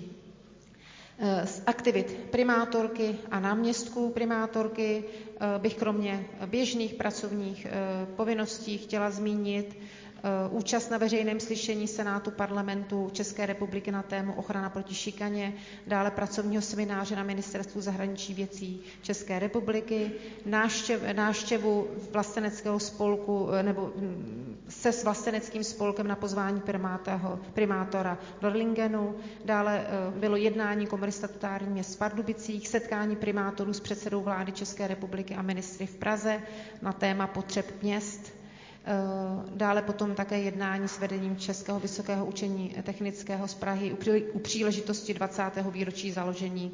Z aktivit primátorky a náměstků primátorky bych kromě běžných pracovních povinností chtěla zmínit účast na veřejném slyšení Senátu Parlamentu České republiky na tému ochrana proti šikaně, dále pracovního semináře na Ministerstvu zahraničních věcí České republiky, návštěv, návštěvu vlasteneckého spolku nebo se s vlasteneckým spolkem na pozvání primátora Dorlingenu, dále bylo jednání Komory statutárních měst v Pardubicích, setkání primátorů s předsedou vlády České republiky a ministry v Praze na téma potřeb měst. Dále potom také jednání s vedením Českého vysokého učení technického z Prahy u příležitosti dvacátého výročí založení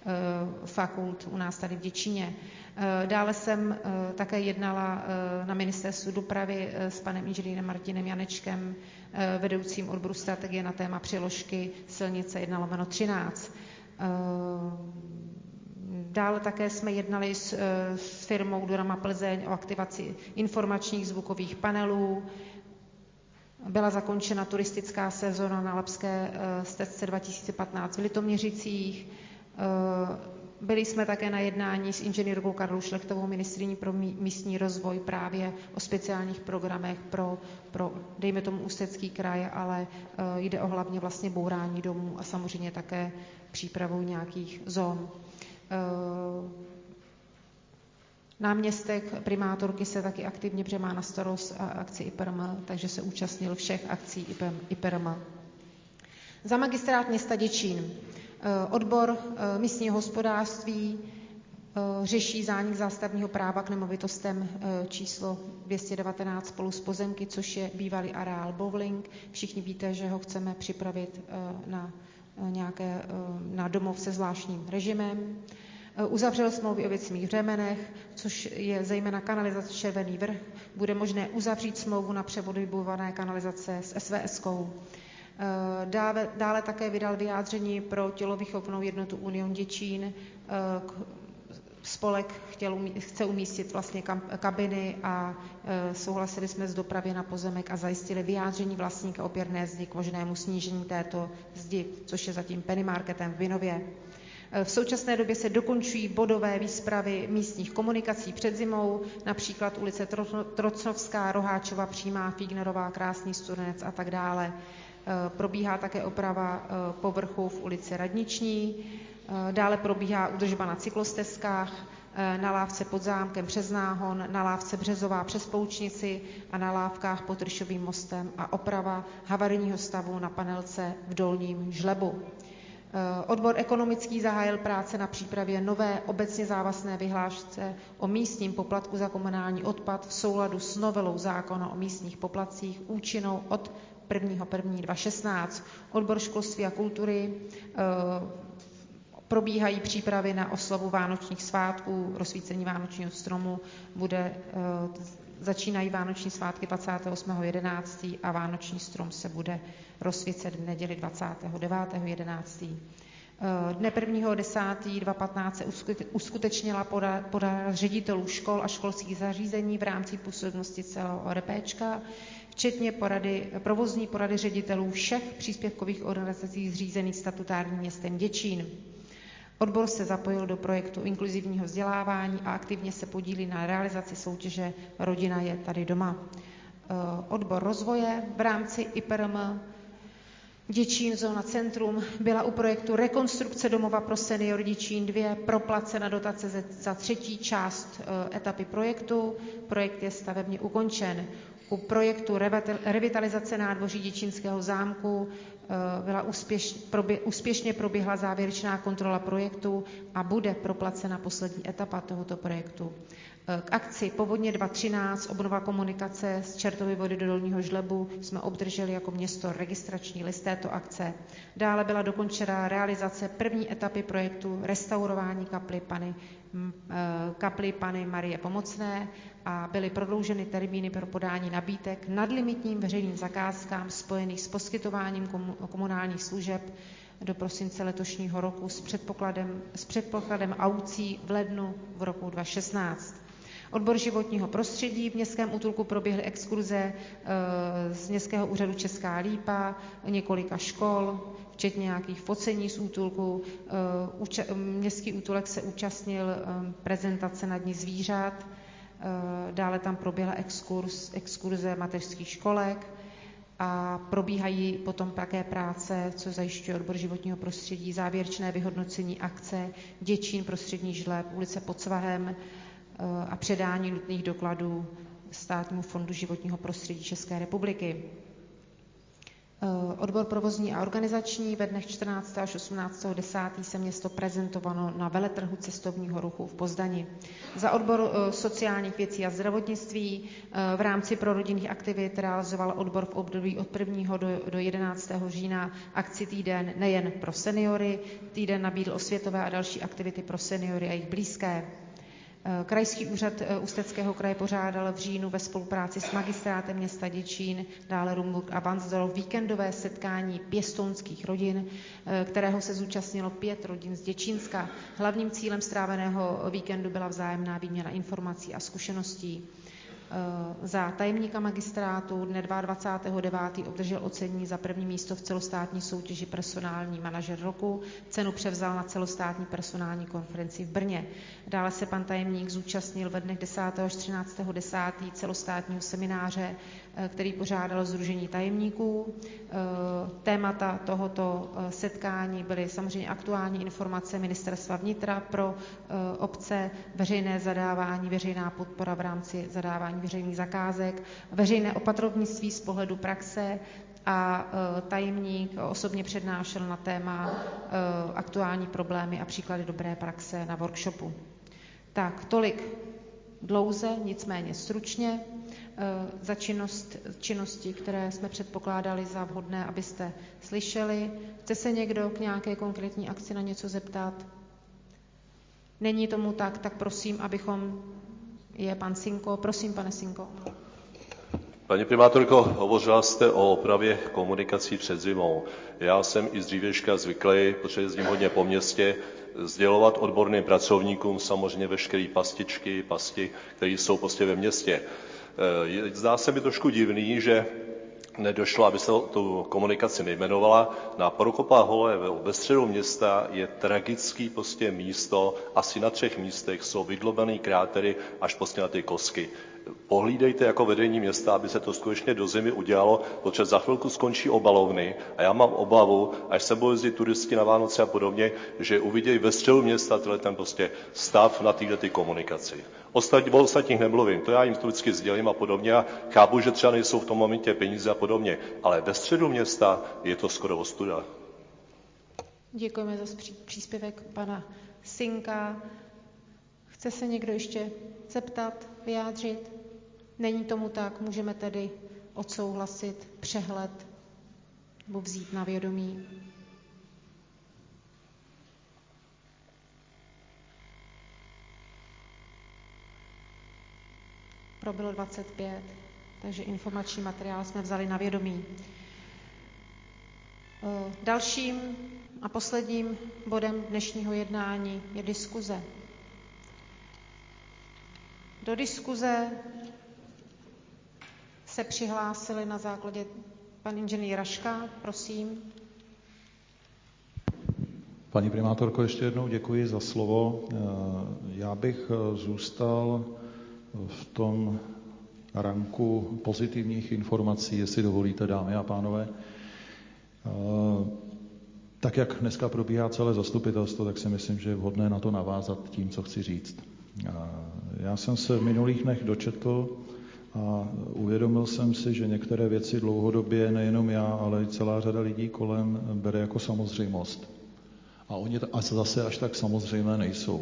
fakult u nás tady v Děčíně. Dále jsem také jednala na Ministerstvu dopravy s panem inženýrem Martinem Janečkem, vedoucím odboru strategie na téma přiložky silnice jedna lomeno třináct. Dále také jsme jednali s, s firmou Durama Plzeň o aktivaci informačních zvukových panelů. Byla zakončena turistická sezóna na Labské stezce dva tisíce patnáct v Litoměřicích. Byli jsme také na jednání s inženýrkou Karlou Šlechtovou, ministryní pro místní rozvoj, právě o speciálních programech pro, pro dejme tomu Ústecký kraj, ale jde o hlavně vlastně bourání domů a samozřejmě také přípravou nějakých zón. Náměstek primátorky se taky aktivně, protože má na starost akci I P R M, takže se účastnil všech akcí I P R M. Za magistrát města Děčín. Odbor místního hospodářství řeší zánik zástavního práva k nemovitostem číslo dvě stě devatenáct spolu s pozemky, což je bývalý areál bowling. Všichni víte, že ho chceme připravit na nějaké, na domov se zvláštním režimem. Uzavřel smlouvy o věcných břemenech, což je zejména kanalizace Červený vrch. Bude možné uzavřít smlouvu na převod vybudované kanalizace s S V S kou. Dále, dále také vydal vyjádření pro tělovýchovnou jednotu Union Děčín. Spolek chtěl, chce umístit vlastně kabiny a souhlasili jsme s dopravě na pozemek a zajistili vyjádření vlastníka opěrné zdi k možnému snížení této zdi, což je zatím Penny Marketem v Vinově. V současné době se dokončují bodové výspravy místních komunikací před zimou, například ulice Trocnovská, Roháčova, Přímá, Fígnerová, Krásný Studenec a tak dále. Probíhá také oprava povrchu v ulici Radniční, dále probíhá údržba na cyklostezkách, na lávce pod zámkem přes Náhon, na lávce Březová přes Poučnici a na lávkách pod Ryšovým mostem a oprava havarijního stavu na panelce v Dolním Žlebu. Odbor ekonomický zahájil práce na přípravě nové obecně závazné vyhlášce o místním poplatku za komunální odpad v souladu s novelou zákona o místních poplatcích účinnou od prvního prvního dva tisíce šestnáct. Odbor školství a kultury probíhají přípravy na oslavu vánočních svátků, rozsvícení vánočního stromu. Bude, začínají vánoční svátky dvacátého osmého jedenáctého a vánoční strom se bude rozsvícet v neděli dvacátého devátého jedenáctého Dne prvního desátého dva tisíce patnáct se uskutečnila porada, porada ředitelů škol a školských zařízení v rámci působnosti celého ORPčka, včetně porady, provozní porady ředitelů všech příspěvkových organizací zřízených statutárním městem Děčín. Odbor se zapojil do projektu inkluzivního vzdělávání a aktivně se podílí na realizaci soutěže Rodina je tady doma. Odbor rozvoje v rámci I P R M Děčín, zóna centrum, byla u projektu rekonstrukce domova pro seniory Děčín dva proplacena dotace za třetí část etapy projektu. Projekt je stavebně ukončen. U projektu revitalizace nádvoří Děčínského zámku byla úspěš, probě, úspěšně proběhla závěrečná kontrola projektu a bude proplacena poslední etapa tohoto projektu. K akci Povodně dva tisíce třináct obnova komunikace z Čertovy Vody do Dolního Žlebu jsme obdrželi jako město registrační list této akce. Dále byla dokončena realizace první etapy projektu restaurování kaply Panny, kaply Panny Marie Pomocné a byly prodlouženy termíny pro podání nabídek nadlimitním veřejným zakázkám spojených s poskytováním komunálních služeb do prosince letošního roku s předpokladem, s předpokladem aukcí v lednu v roku dva tisíce šestnáct. Odbor životního prostředí v městském útulku proběhly exkurze z Městského úřadu Česká Lípa, několika škol, včetně nějakých focení z útulku. Městský útulek se účastnil prezentace na Dni zvířat, dále tam proběhla exkurs, exkurze mateřských školek a probíhají potom také práce, co zajišťuje odbor životního prostředí, závěrečné vyhodnocení akce Děčín, Prostřední Žleb, ulice pod Svahem a předání nutných dokladů Státnímu fondu životního prostředí České republiky. Odbor provozní a organizační ve dnech čtrnáctého až osmnáctého desátého se město prezentovalo na veletrhu cestovního ruchu v Pozdani. Za odbor sociálních věcí a zdravotnictví v rámci prorodinných aktivit realizoval odbor v období od prvního do, do jedenáctého října akci Týden nejen pro seniory. Týden nabídl osvětové a další aktivity pro seniory a jejich blízké. Krajský úřad Ústeckého kraje pořádal v říjnu ve spolupráci s magistrátem města Děčín, dále Rumburk a Varnsdorf víkendové setkání pěstounských rodin, kterého se zúčastnilo pět rodin z Děčínska. Hlavním cílem stráveného víkendu byla vzájemná výměna informací a zkušeností. Za tajemníka magistrátu dne dvacátého druhého devátého obdržel ocenění za první místo v celostátní soutěži personální manažer roku. Cenu převzal na celostátní personální konferenci v Brně. Dále se pan tajemník zúčastnil ve dnech desátého až třináctého desátého celostátního semináře, který pořádalo Sdružení tajemníků. Témata tohoto setkání byly samozřejmě aktuální informace Ministerstva vnitra pro obce, veřejné zadávání, veřejná podpora v rámci zadávání veřejných zakázek, veřejné opatrovnictví z pohledu praxe a tajemník osobně přednášel na téma aktuální problémy a příklady dobré praxe na workshopu. Tak, tolik dlouze, nicméně stručně za činnost, činnosti, které jsme předpokládali za vhodné, abyste slyšeli. Chce se někdo k nějaké konkrétní akci na něco zeptat? Není tomu tak, tak prosím, abychom... Je pan Sinko. Prosím, pane Sinko. Paní primátorko, hovořila jste o opravě komunikací před zimou. Já jsem i z dřívějška zvyklý, protože jezdím hodně po městě, sdělovat odborným pracovníkům samozřejmě veškeré pastičky, pasti, které jsou prostě ve městě. Zdá se mi trošku divný, že nedošlo, aby se tu komunikaci nejmenovala. Na Prokopá hole ve středu města je tragický prostě místo, asi na třech místech jsou vydlobený krátery až prostě na ty kosky. Pohlídejte jako vedení města, aby se to skutečně do zimy udělalo, protože za chvilku skončí obalovny a já mám obavu, až se budou jezdit turisti na Vánoce a podobně, že uvidějí ve středu města tenhle ten prostě stav na této ty komunikaci. Ostatní, o ostatních nemluvím, to já jim to vždycky sdělím a podobně a chápu, že třeba nejsou v tom momentě peníze a podobně, ale ve středu města je to skoro ostuda. Děkujeme za příspěvek pana Sinka. Chce se někdo ještě zeptat, vyjádřit? Není tomu tak, můžeme tedy odsouhlasit přehled nebo vzít na vědomí. Pro bylo dvacet pět, takže informační materiál jsme vzali na vědomí. Dalším a posledním bodem dnešního jednání je diskuze. Do diskuze se přihlásili na základě pan inženýr Raška, prosím. Paní primátorko, ještě jednou děkuji za slovo. Já bych zůstal v tom ranku pozitivních informací, jestli dovolíte, dámy a pánové. Tak, jak dneska probíhá celé zastupitelstvo, tak si myslím, že je vhodné na to navázat tím, co chci říct. Já jsem se v minulých dnech dočetl a uvědomil jsem si, že některé věci dlouhodobě nejenom já, ale i celá řada lidí kolem bere jako samozřejmost. A oni zase až tak samozřejmé nejsou.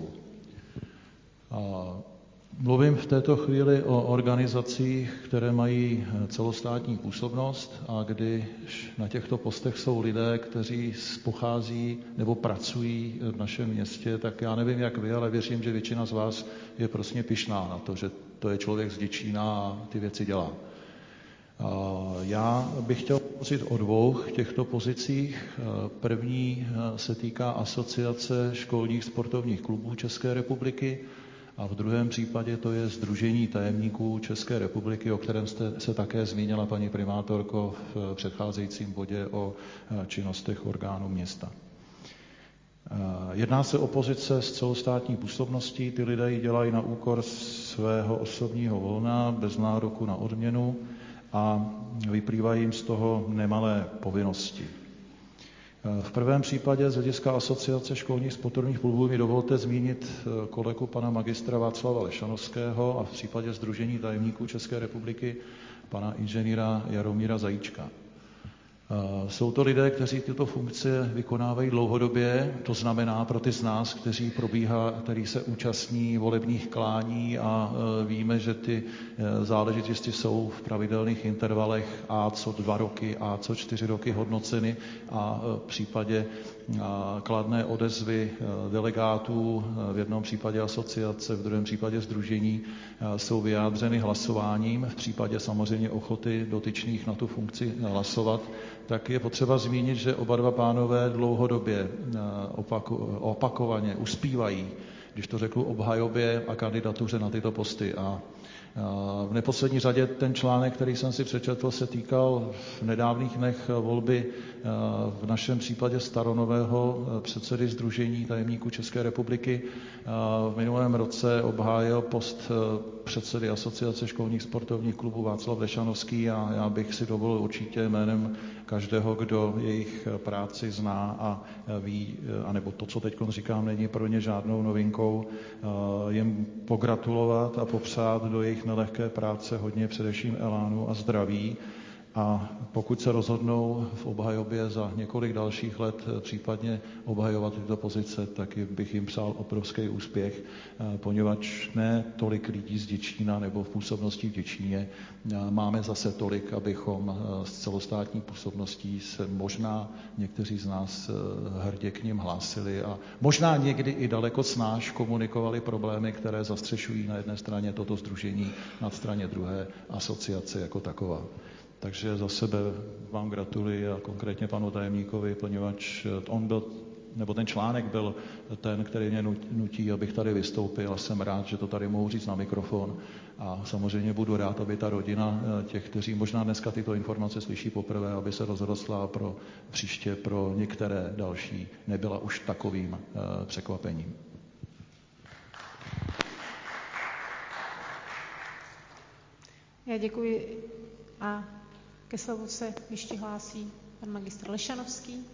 A mluvím v této chvíli o organizacích, které mají celostátní působnost a když na těchto postech jsou lidé, kteří pochází nebo pracují v našem městě, tak já nevím, jak vy, ale věřím, že většina z vás je prostě pyšná na to, že to je člověk z Děčína a ty věci dělá. Já bych chtěl hovořit o dvou těchto pozicích. První se týká Asociace školních sportovních klubů České republiky a v druhém případě to je Sdružení tajemníků České republiky, o kterém jste se také zmínila, paní primátorko, v předcházejícím bodě o činnostech orgánů města. Jedná se o pozice s celostátní působností, ty lidé ji dělají na úkor svého osobního volna, bez nároku na odměnu a vyplývají jim z toho nemalé povinnosti. V prvém případě z hlediska Asociace školních sportovních klubů mi dovolte zmínit kolegu pana magistra Václava Lešanovského a v případě Sdružení tajemníků České republiky pana inženýra Jaromíra Zajíčka. Jsou to lidé, kteří tyto funkce vykonávají dlouhodobě, to znamená pro ty z nás, kteří probíhá, který se účastní volebních klání a víme, že ty záležitosti jsou v pravidelných intervalech a co dva roky a co čtyři roky hodnoceny a v případě kladné odezvy delegátů, v jednom případě asociace, v druhém případě sdružení, jsou vyjádřeny hlasováním, v případě samozřejmě ochoty dotyčných na tu funkci hlasovat, tak je potřeba zmínit, že oba dva pánové dlouhodobě opakovaně uspívají, když to řeknu, obhajobě a kandidatuře na tyto posty. A v neposlední řadě ten článek, který jsem si přečetl, se týkal v nedávných dnech volby v našem případě staronového předsedy Sdružení tajemníků České republiky. V minulém roce obhájil post předsedy Asociace školních sportovních klubů Václav Lešanovský a já bych si dovolil určitě jménem každého, kdo jejich práci zná a ví, anebo to, co teď říkám, není pro ně žádnou novinkou, jim pogratulovat a popřát do jejich nelehké práce hodně především elánu a zdraví. A pokud se rozhodnou v obhajobě za několik dalších let případně obhajovat tyto pozice, tak bych jim přál obrovský úspěch, poněvadž ne tolik lidí z Děčína nebo v působnosti v Děčíně máme zase tolik, abychom s celostátní působností se možná někteří z nás hrdě k nim hlásili a možná někdy i daleko snáš komunikovali problémy, které zastřešují na jedné straně toto sdružení, na straně druhé asociace jako taková. Takže za sebe vám gratuluji a konkrétně panu tajemníkovi, poněvadž on byl, nebo ten článek byl ten, který mě nutí, abych tady vystoupil a jsem rád, že to tady mohu říct na mikrofon. A samozřejmě budu rád, aby ta rodina těch, kteří možná dneska tyto informace slyší poprvé, aby se rozrostla pro příště pro některé další, nebyla už takovým uh, překvapením. Já děkuji a ke slovu se ještě hlásí pan magistr Lešanovský.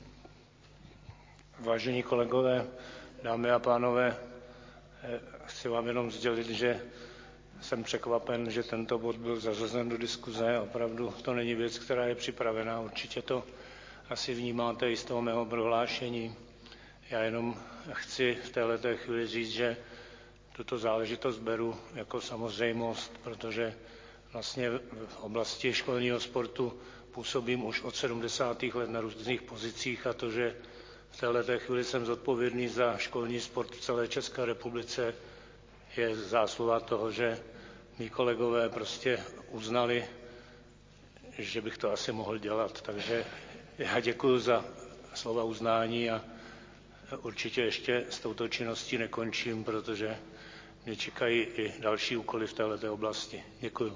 Vážení kolegové, dámy a pánové, chci vám jenom sdělit, že jsem překvapen, že tento bod byl zařazen do diskuze. Opravdu to není věc, která je připravená. Určitě to asi vnímáte i z toho mého prohlášení. Já jenom chci v této chvíli říct, že tuto záležitost beru jako samozřejmost, protože vlastně v oblasti školního sportu působím už od sedmdesátých let na různých pozicích a to, že v této chvíli jsem zodpovědný za školní sport v celé České republice, je zásluha toho, že mí kolegové prostě uznali, že bych to asi mohl dělat. Takže já děkuji za slova uznání a určitě ještě s touto činností nekončím, protože mě čekají i další úkoly v této oblasti. Děkuji.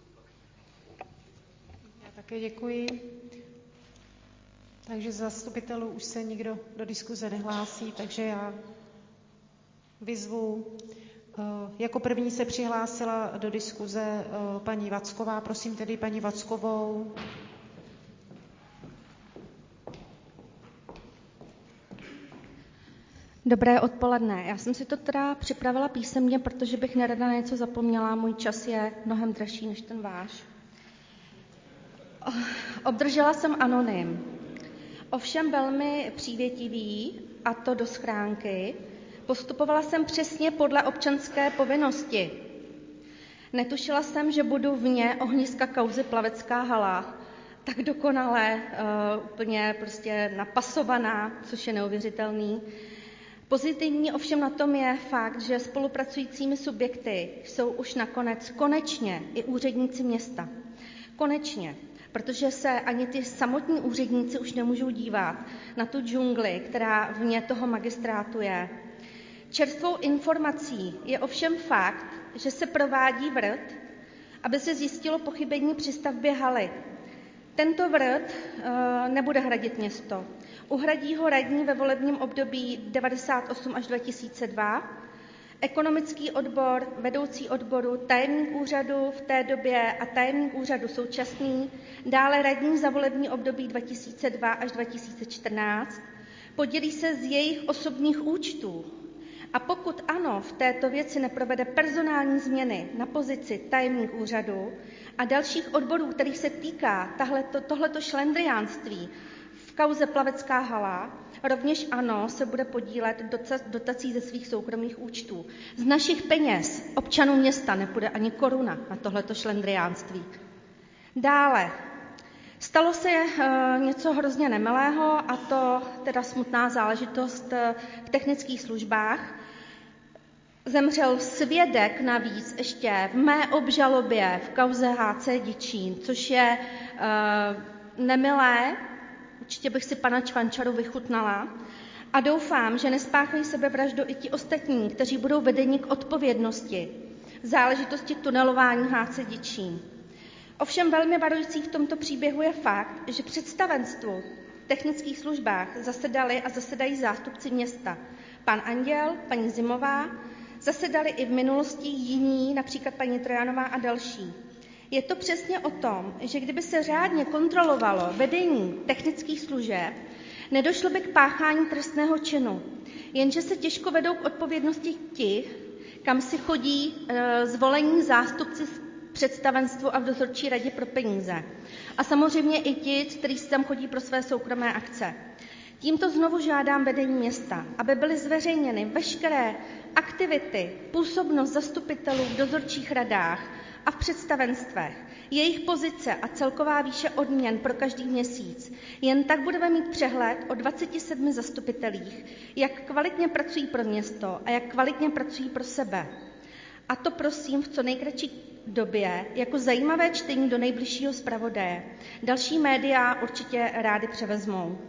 Já také děkuji. Takže z zastupitelů už se nikdo do diskuze nehlásí, takže já vyzvu. Jako první se přihlásila do diskuze paní Vacková. Prosím tedy paní Vackovou. Dobré odpoledne. Já jsem si to teda připravila písemně, protože bych nerada na něco zapomněla. Můj čas je mnohem dražší než ten váš. Obdržela jsem anonym. Ovšem velmi přívětivý, a to do schránky. Postupovala jsem přesně podle občanské povinnosti. Netušila jsem, že budu vně ohniska kauzy Plavecká hala, tak dokonale, uh, úplně prostě napasovaná, což je neuvěřitelný. Pozitivní ovšem na tom je fakt, že spolupracujícími subjekty jsou už nakonec konečně i úředníci města. Konečně, protože se ani ty samotní úředníci už nemůžou dívat na tu džungli, která vně toho magistrátu je. Čerstvou informací je ovšem fakt, že se provádí vrt, aby se zjistilo pochybení při stavbě haly. Tento vrt e, nebude hradit město. Uhradí ho radní ve volebním období devadesát osm až dva tisíce dva, ekonomický odbor, vedoucí odboru, tajemník úřadu v té době a tajemník úřadu současný, dále radní za volební období dva tisíce dva až dva tisíce čtrnáct, podělí se z jejich osobních účtů. A pokud ANO v této věci neprovede personální změny na pozici tajemník úřadu a dalších odborů, kterých se týká tahleto, tohleto šlendriánství v kauze Plavecká hala, rovněž ANO se bude podílet dotací ze svých soukromých účtů. Z našich peněz občanů města nepůjde ani koruna na tohleto šlendriánství. Dále. Stalo se uh, něco hrozně nemilého, a to teda smutná záležitost v technických službách. Zemřel svědek navíc ještě v mé obžalobě v kauze H C Děčín, což je uh, nemilé, určitě bych si pana Čvančaru vychutnala a doufám, že nespáchají sebevraždu i ti ostatní, kteří budou vedeni k odpovědnosti v záležitosti tunelování H C Děčín. Ovšem velmi varující v tomto příběhu je fakt, že představenstvu v technických službách zasedali a zasedají zástupci města. Pan Anděl, paní Zimová, zasedali i v minulosti jiní, například paní Trojanová a další. Je to přesně o tom, že kdyby se řádně kontrolovalo vedení technických služeb, nedošlo by k páchání trestného činu. Jenže se těžko vedou k odpovědnosti ti, kam si chodí e, zvolení zástupci představenstvu a v dozorčí radě pro peníze. A samozřejmě i ti, kteří si tam chodí pro své soukromé akce. Tímto znovu žádám vedení města, aby byly zveřejněny veškeré aktivity, působnost zastupitelů v dozorčích radách a v představenstvech, jejich pozice a celková výše odměn pro každý měsíc. Jen tak budeme mít přehled o dvaceti sedmi zastupitelích, jak kvalitně pracují pro město a jak kvalitně pracují pro sebe. A to prosím v co nejkratší době jako zajímavé čtení do nejbližšího zpravodaje. Další média určitě rády převezmou.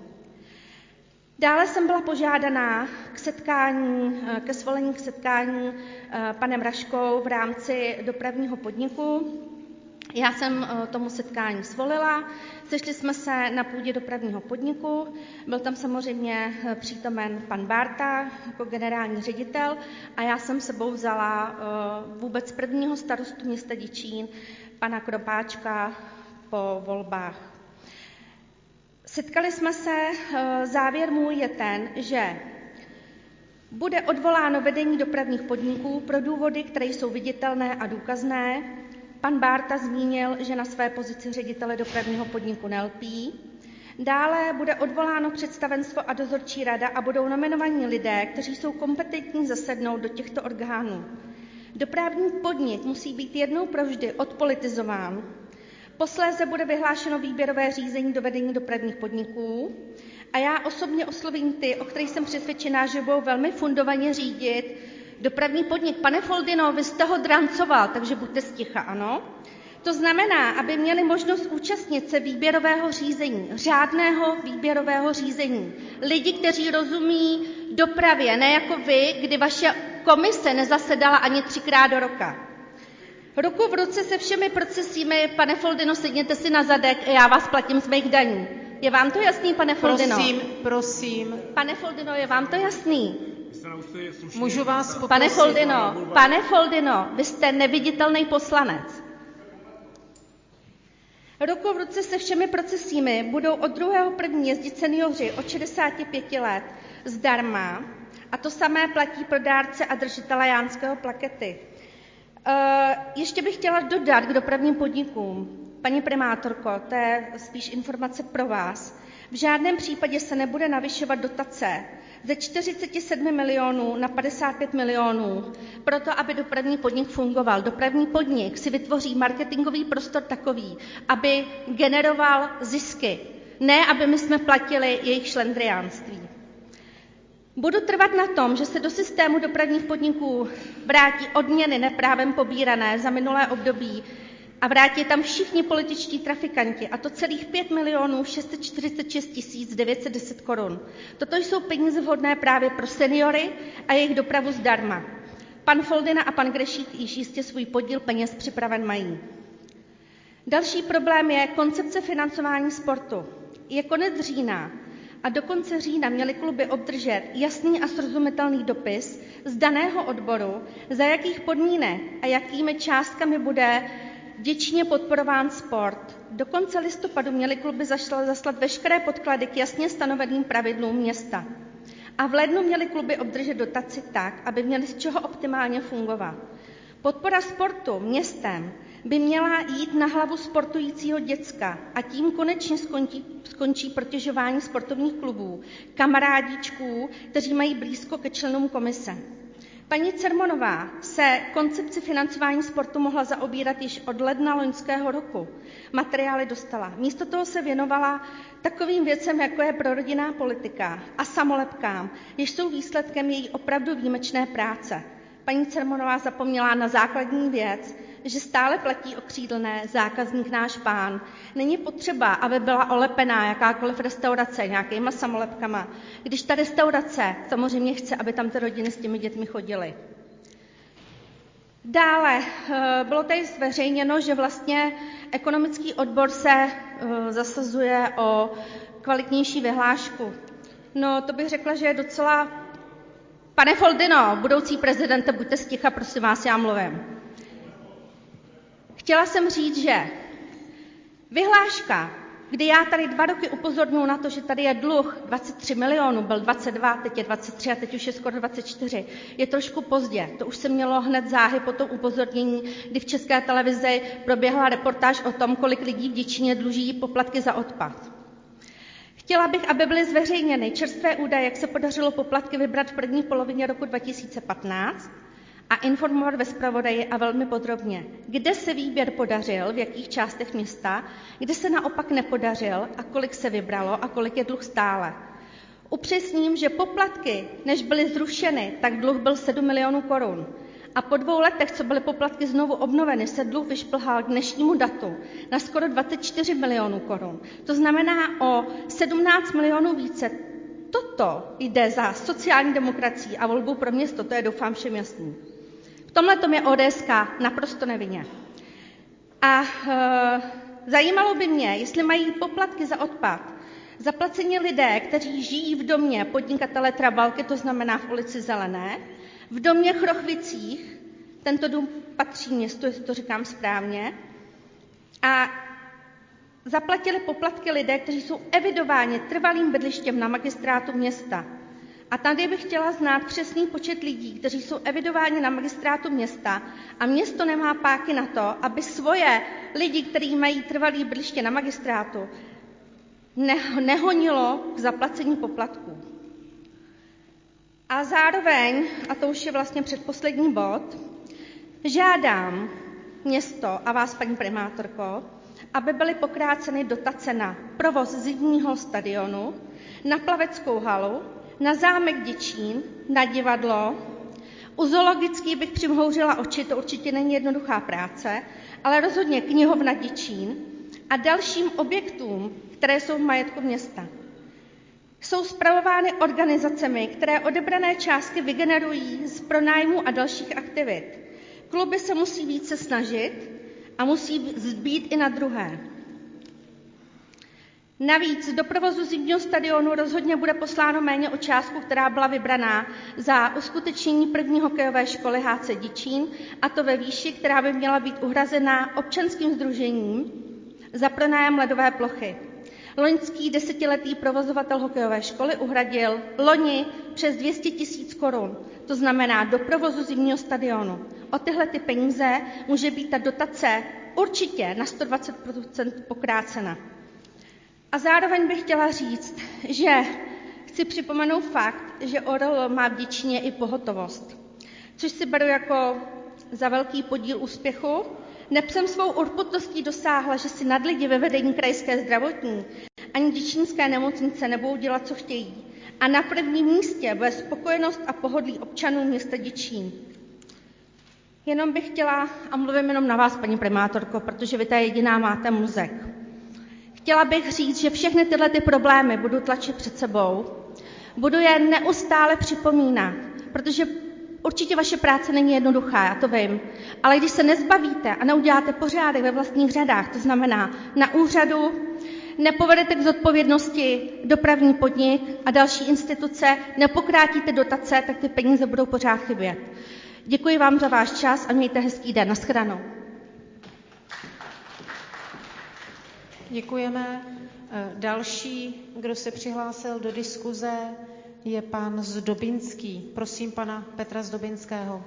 Dále jsem byla požádaná k setkání, ke svolení k setkání panem Raškou v rámci dopravního podniku. Já jsem tomu setkání svolila, sešli jsme se na půdě dopravního podniku, byl tam samozřejmě přítomen pan Bárta jako generální ředitel a já jsem sebou vzala vůbec prvního starostu města Děčín, pana Kropáčka, po volbách. Setkali jsme se, závěr můj je ten, že bude odvoláno vedení dopravních podniků pro důvody, které jsou viditelné a důkazné. Pan Bárta zmínil, že na své pozici ředitele dopravního podniku nelpí. Dále bude odvoláno představenstvo a dozorčí rada a budou nominovaní lidé, kteří jsou kompetentní zasednout do těchto orgánů. Dopravní podnik musí být jednou provždy odpolitizován. Posléze bude vyhlášeno výběrové řízení do vedení dopravních podniků a já osobně oslovím ty, o kterých jsem přesvědčená, že budou velmi fundovaně řídit dopravní podnik. Pane Foldino, vy jste ho drancoval, takže buďte sticha, ano? To znamená, aby měli možnost účastnit se výběrového řízení, řádného výběrového řízení. Lidi, kteří rozumí dopravě, ne jako vy, kdy vaše komise nezasedala ani třikrát do roka. Ruku v ruce se všemi procesími, pane Foldino, sedněte si na zadek a já vás platím z mých daní. Je vám to jasný, pane Foldino? Prosím, prosím. Pane Foldino, je vám to jasný? Můžu vás poprosit? Pane Foldino, pane Foldino, vy jste neviditelný poslanec. Ruku v ruce se všemi procesími budou od druhého prvního jezdit seniori od šedesáti pěti let zdarma A to samé platí pro dárce a držitele Jánského plakety. E, ještě bych chtěla dodat k dopravním podnikům. Paní primátorko, to je spíš informace pro vás. V žádném případě se nebude navyšovat dotace ze čtyřicet sedm milionů na padesát pět milionů, proto aby dopravní podnik fungoval. Dopravní podnik si vytvoří marketingový prostor takový, aby generoval zisky, ne aby my jsme platili jejich šlendriánství. Budu trvat na tom, že se do systému dopravních podniků vrátí odměny neprávem pobírané za minulé období a vrátí tam všichni političtí trafikanti, a to celých pět milionů šest set čtyřicet šest tisíc devět set deset korun. Toto jsou peníze vhodné právě pro seniory a jejich dopravu zdarma. Pan Foldyna a pan Grešík již jistě svůj podíl peněz připraven mají. Další problém je koncepce financování sportu. Je konec října a do konce října měly kluby obdržet jasný a srozumitelný dopis z daného odboru, za jakých podmínek a jakými částkami bude Děčíně podporován sport. Do konce listopadu měly kluby zaslat veškeré podklady k jasně stanoveným pravidlům města. A v lednu měly kluby obdržet dotaci tak, aby měly z čeho optimálně fungovat. Podpora sportu městem by měla jít na hlavu sportujícího děcka a tím konečně skončí, skončí protěžování sportovních klubů, kamarádičků, kteří mají blízko ke členům komise. Paní Cermonová se koncepci financování sportu mohla zaobírat již od ledna loňského roku. Materiály dostala. Místo toho se věnovala takovým věcem, jako je prorodinná politika a samolepkám, jež jsou výsledkem její opravdu výjimečné práce. Paní Cermonová zapomněla na základní věc, že stále platí okřídlené zákazník náš pán. Není potřeba, aby byla olepená jakákoliv restaurace nějakýma samolepkama, když ta restaurace samozřejmě chce, aby tam ty rodiny s těmi dětmi chodily. Dále bylo tady zveřejněno, že vlastně ekonomický odbor se zasazuje o kvalitnější vyhlášku. No, to bych řekla, že je docela... Pane Foldyno, budoucí prezidente, buďte sticha, prosím vás, já mluvím. Chtěla jsem říct, že vyhláška, kdy já tady dva roky upozorňuji na to, že tady je dluh dvacet tři milionů, byl dvacet dva, teď je dvacet tři a teď už je skoro dvacet čtyři, je trošku pozdě. To už se mělo hned záhy po tom upozornění, kdy v České televizi proběhla reportáž o tom, kolik lidí v Děčíně dluží poplatky za odpad. Chtěla bych, aby byly zveřejněny čerstvé údaje, jak se podařilo poplatky vybrat v první polovině roku dva tisíce patnáct a informovat ve zpravodaji a velmi podrobně, kde se výběr podařil, v jakých částech města, kde se naopak nepodařil a kolik se vybralo a kolik je dluh stále. Upřesním, že poplatky, než byly zrušeny, tak dluh byl sedm milionů korun. A po dvou letech, co byly poplatky znovu obnoveny, se dluh vyšplhal k dnešnímu datu na skoro dvacet čtyři milionů korun. To znamená o sedmnáct milionů více. Toto jde za sociální demokracií a volbou pro město, to je doufám všem jasný. V tomhle tom je O D S ka naprosto nevinně. A e, zajímalo by mě, jestli mají poplatky za odpad zaplacení lidé, kteří žijí v domě podnikatele Trabalky, to znamená v ulici Zelené, v domě Chrochvicích, tento dům patří městu, jestli to říkám správně, a zaplatili poplatky lidé, kteří jsou evidováni trvalým bydlištěm na magistrátu města. A tady bych chtěla znát přesný počet lidí, kteří jsou evidováni na magistrátu města a město nemá páky na to, aby svoje lidi, kteří mají trvalý bydliště na magistrátu, nehonilo k zaplacení poplatků. A zároveň, a to už je vlastně předposlední bod, žádám město a vás, paní primátorko, aby byly pokráceny dotace na provoz zimního stadionu, na plaveckou halu, na zámek Děčín, na divadlo. U zoologický bych přimhouřila oči, to určitě není jednoduchá práce, ale rozhodně knihovna Děčín a dalším objektům, které jsou v majetku města. Jsou spravovány organizacemi, které odebrané částky vygenerují z pronájmu a dalších aktivit. Kluby se musí více snažit a musí být i na druhé. Navíc do provozu zimního stadionu rozhodně bude posláno méně o částku, která byla vybraná za uskutečnění první hokejové školy H C Děčín, a to ve výši, která by měla být uhrazena občanským sdružením za pronájem ledové plochy. Loňský desetiletý provozovatel hokejové školy uhradil loni přes dvě stě tisíc korun, to znamená do provozu zimního stadionu. O tyhle ty peníze může být ta dotace určitě na sto dvacet procent pokrácena. A zároveň bych chtěla říct, že chci připomenout fakt, že O R L má v Děčíně i pohotovost, což si beru jako za velký podíl úspěchu. Neb jsem svou urputností dosáhla, že si nad lidi ve vedení krajské zdravotní ani děčínské nemocnice nebudou dělat, co chtějí. A na prvním místě bude spokojenost a pohodlí občanů města Děčín. Jenom bych chtěla, a mluvím jenom na vás, paní primátorko, protože vy ta jediná máte mozek. Chtěla bych říct, že všechny tyhle ty problémy budu tlačit před sebou, budu je neustále připomínat, protože určitě vaše práce není jednoduchá, já to vím, ale když se nezbavíte a neuděláte pořádek ve vlastních řadách, to znamená na úřadu, nepovedete k zodpovědnosti dopravní podnik a další instituce, nepokrátíte dotace, tak ty peníze budou pořád chybět. Děkuji vám za váš čas a mějte hezký den. Naschledanou. Děkujeme. Další, kdo se přihlásil do diskuze, je pan Zdobinský. Prosím pana Petra Zdobinského.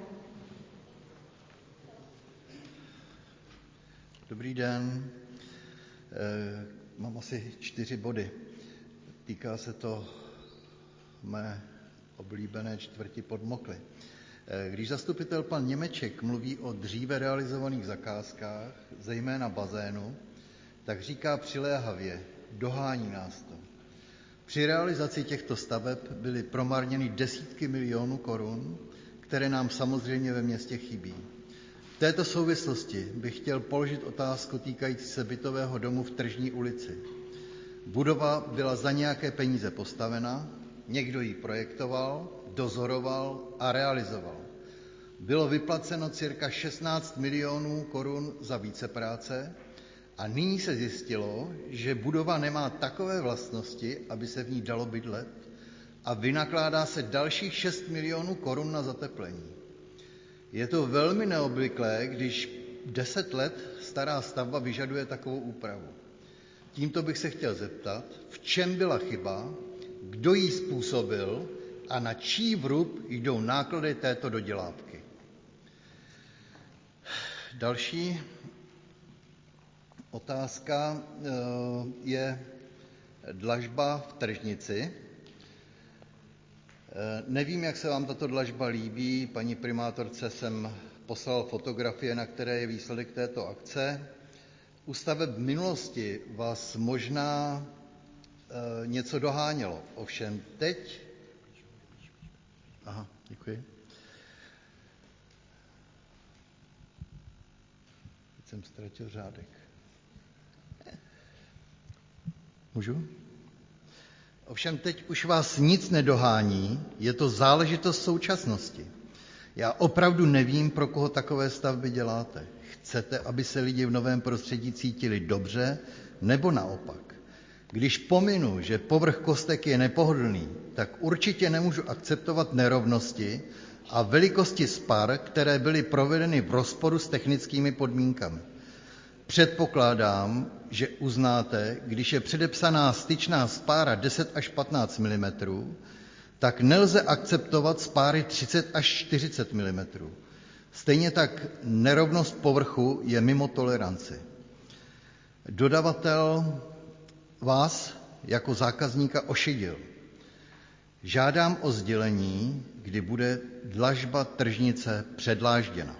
Dobrý den. E, mám asi čtyři body. Týká se to mé oblíbené čtvrti Podmokly. E, když zastupitel pan Němeček mluví o dříve realizovaných zakázkách, zejména bazénu, tak říká přiléhavě, dohání nás to. Při realizaci těchto staveb byly promarněny desítky milionů korun, které nám samozřejmě ve městě chybí. V této souvislosti bych chtěl položit otázku týkající se bytového domu v Tržní ulici. Budova byla za nějaké peníze postavena, někdo ji projektoval, dozoroval a realizoval. Bylo vyplaceno cirka šestnáct milionů korun za vícepráce a nyní se zjistilo, že budova nemá takové vlastnosti, aby se v ní dalo bydlet, a vynakládá se dalších šest milionů korun na zateplení. Je to velmi neobvyklé, když deset let stará stavba vyžaduje takovou úpravu. Tímto bych se chtěl zeptat, v čem byla chyba, kdo ji způsobil a na čí vrub jdou náklady této dodělávky. Další otázka je dlažba v Tržnici. Nevím, jak se vám tato dlažba líbí. Paní primátorce jsem poslal fotografie, na které je výsledek této akce. U staveb v minulosti vás možná něco dohánělo. Ovšem teď... Aha, děkuji. Teď jsem ztratil řádek. Můžu? Ovšem teď už vás nic nedohání, je to záležitost současnosti. Já opravdu nevím, pro koho takové stavby děláte. Chcete, aby se lidi v novém prostředí cítili dobře, nebo naopak? Když pominu, že povrch kostek je nepohodlný, tak určitě nemůžu akceptovat nerovnosti a velikosti spar, které byly provedeny v rozporu s technickými podmínkami. Předpokládám, že uznáte, když je předepsaná styčná spára deset až patnáct milimetrů, tak nelze akceptovat spáry třicet až čtyřicet milimetrů. Stejně tak nerovnost povrchu je mimo toleranci. Dodavatel vás jako zákazníka ošidil. Žádám o sdělení, kdy bude dlažba Tržnice předlážděna.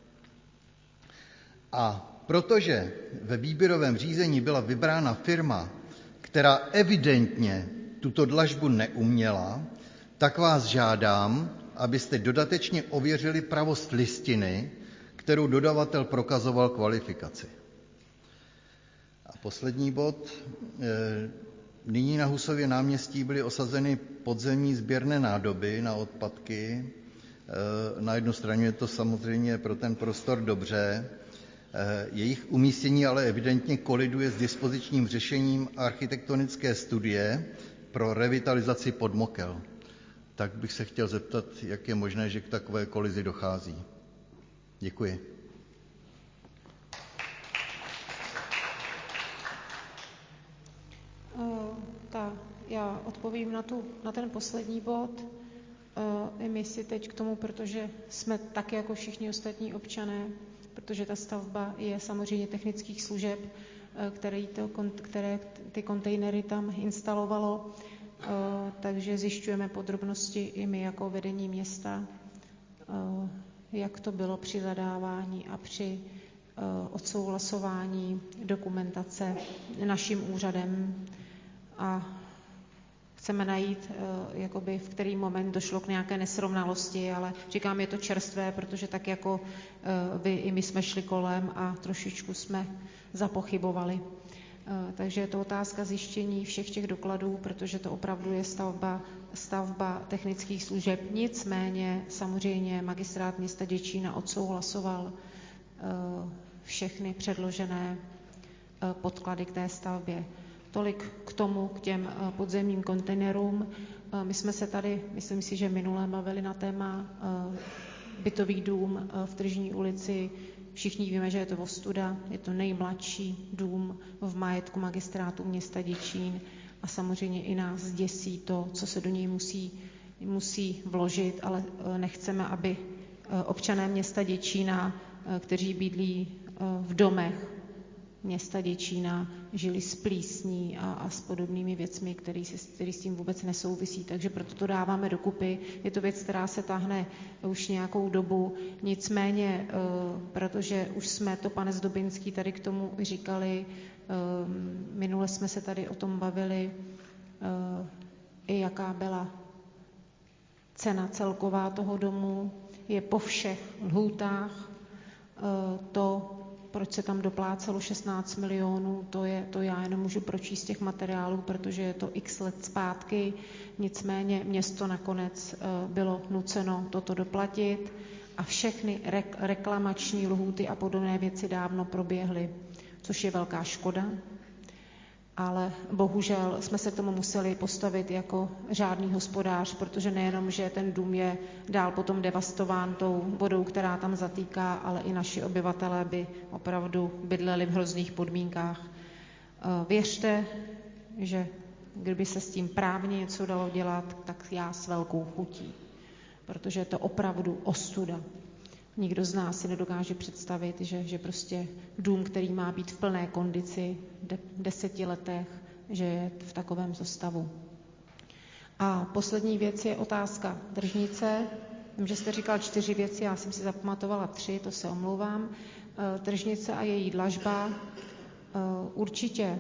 A protože ve výběrovém řízení byla vybrána firma, která evidentně tuto dlažbu neuměla, tak vás žádám, abyste dodatečně ověřili pravost listiny, kterou dodavatel prokazoval kvalifikaci. A poslední bod. Nyní na Husově náměstí byly osazeny podzemní sběrné nádoby na odpadky. Na jednu stranu je to samozřejmě pro ten prostor dobře, jejich umístění ale evidentně koliduje s dispozičním řešením architektonické studie pro revitalizaci Podmokel. Tak bych se chtěl zeptat, jak je možné, že k takové kolizi dochází. Děkuji. Ta, já odpovím na, tu, na ten poslední bod. I my si teď k tomu, protože jsme tak jako všichni ostatní občané, protože ta stavba je samozřejmě technických služeb, které, to, které ty kontejnery tam instalovalo, takže zjišťujeme podrobnosti i my jako vedení města, jak to bylo při zadávání a při odsouhlasování dokumentace naším úřadem a chceme najít, jakoby v který moment došlo k nějaké nesrovnalosti, ale říkám, je to čerstvé, protože tak jako vy i my jsme šli kolem a trošičku jsme zapochybovali. Takže je to otázka zjištění všech těch dokladů, protože to opravdu je stavba, stavba technických služeb. Nicméně samozřejmě magistrát města Děčína odsouhlasoval všechny předložené podklady k té stavbě. Tolik k tomu, k těm podzemním kontejnerům. My jsme se tady, myslím si, že minule bavili na téma bytový dům v Tržní ulici. Všichni víme, že je to ostuda, je to nejmladší dům v majetku magistrátu města Děčín a samozřejmě i nás děsí to, co se do něj musí, musí vložit, ale nechceme, aby občané města Děčína, kteří bydlí v domech města Děčína, žili s plísní a, a s podobnými věcmi, které s tím vůbec nesouvisí. Takže proto to dáváme dokupy. Je to věc, která se táhne už nějakou dobu. Nicméně, protože už jsme to, pane Zdobinský, tady k tomu říkali, minule jsme se tady o tom bavili, i jaká byla cena celková toho domu, je po všech lhůtách to, proč se tam doplácelo šestnáct milionů, to, je, to já jenom můžu pročíst těch materiálů, protože je to x let zpátky. Nicméně město nakonec bylo nuceno toto doplatit a všechny rek, reklamační lhůty a podobné věci dávno proběhly, což je velká škoda. Ale bohužel jsme se k tomu museli postavit jako řádný hospodář, protože nejenom, že ten dům je dál potom devastován tou vodou, která tam zatýká, ale i naši obyvatelé by opravdu bydleli v hrozných podmínkách. Věřte, že kdyby se s tím právně něco dalo dělat, tak já s velkou chutí, protože je to opravdu ostuda. Nikdo z nás si nedokáže představit, že, že prostě dům, který má být v plné kondici v deseti letech, že je v takovém stavu. A poslední věc je otázka tržnice. Vím, že jste říkal čtyři věci, já jsem si zapamatovala tři, to se omlouvám. Tržnice a její dlažba. Určitě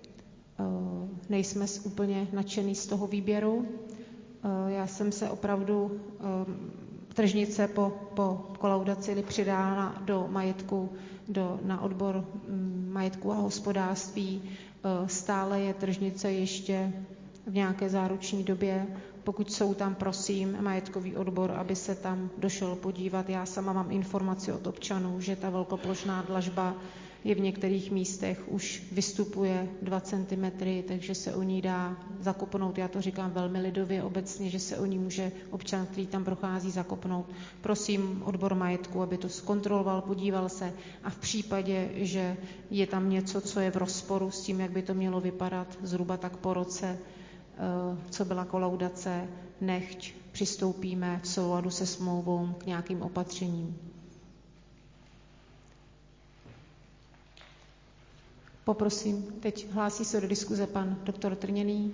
nejsme úplně nadšený z toho výběru. Já jsem se opravdu tržnice po, po kolaudaci přidána do majetku, do, na odbor majetku a hospodářství. Stále je tržnice ještě v nějaké záruční době. Pokud jsou tam, prosím, majetkový odbor, aby se tam došel podívat. Já sama mám informaci od občanů, že ta velkoplošná dlažba je v některých místech už vystupuje dva centimetry, takže se o ní dá zakopnout. Já to říkám velmi lidově obecně, že se o ní může občan, který tam prochází, zakopnout. Prosím odbor majetku, aby to zkontroloval, podíval se a v případě, že je tam něco, co je v rozporu s tím, jak by to mělo vypadat, zhruba tak po roce, co byla kolaudace, nechť přistoupíme v souladu se smlouvou k nějakým opatřením. Poprosím, teď hlásí se do diskuze pan doktor Trněný.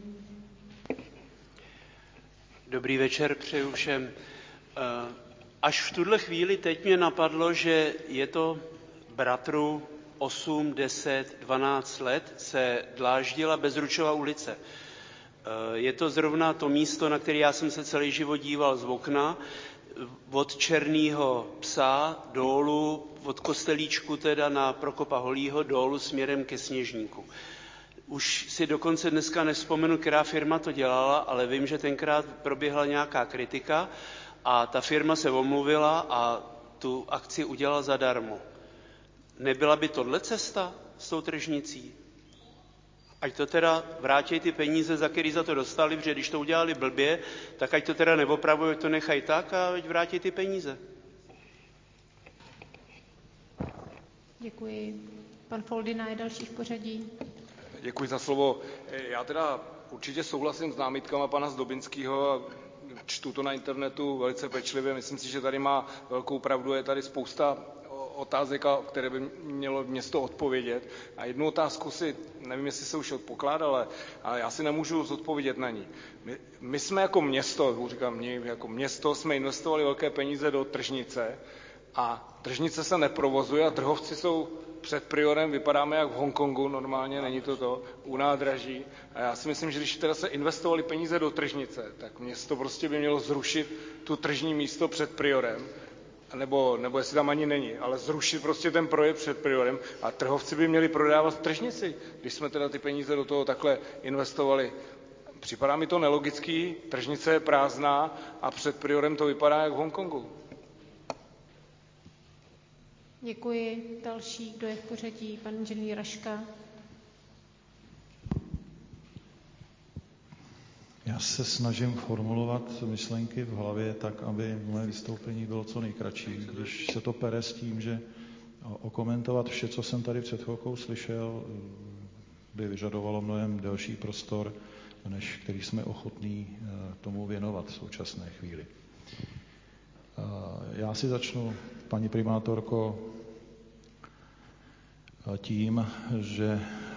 Dobrý večer, přeju všem. Až v tuhle chvíli teď mě napadlo, že je to bratru osm, deset, dvanáct let se dláždila Bezručova ulice. Je to zrovna to místo, na které já jsem se celý život díval z okna, od Černýho Psa dolů, od Kostelíčku teda na Prokopa Holýho dolů směrem ke Sněžníku. Už si dokonce dneska nevzpomenu, která firma to dělala, ale vím, že tenkrát proběhla nějaká kritika a ta firma se omluvila a tu akci udělala zadarmo. Nebyla by tohle cesta s tou tržnicí? Ať to teda vrátí ty peníze, za který za to dostali, protože když to udělali blbě, tak ať to teda neopravují, ať to nechají tak a ať vrátí ty peníze. Děkuji. Pan Foldina je další v pořadí. Děkuji za slovo. Já teda určitě souhlasím s námitkama pana Zdobinského, čtu to na internetu velice pečlivě, myslím si, že tady má velkou pravdu, je tady spousta otázek, které by mělo město odpovědět. A jednu otázku si, nevím, jestli se už odpokládala, ale já si nemůžu zodpovědět na ní. My, my jsme jako město, říkám my, jako město jsme investovali velké peníze do tržnice a tržnice se neprovozuje a trhovci jsou před priorem, vypadáme jak v Hongkongu normálně, není to to, u nádraží. A já si myslím, že když teda se investovali peníze do tržnice, tak město prostě by mělo zrušit tu tržní místo před priorem, nebo, nebo jestli tam ani není, ale zrušit prostě ten projekt před priorem a trhovci by měli prodávat v tržnici, když jsme teda ty peníze do toho takhle investovali. Připadá mi to nelogický, tržnice je prázdná a před priorem to vypadá jak v Hongkongu. Děkuji. Další, kdo je v pořadí, pan inženýr Raška. Já se snažím formulovat myšlenky v hlavě tak, aby moje vystoupení bylo co nejkratší. Když se to pere s tím, že okomentovat vše, co jsem tady před chvilkou slyšel, by vyžadovalo mnohem delší prostor, než který jsme ochotní tomu věnovat v současné chvíli. Já si začnu, paní primátorko, tím, že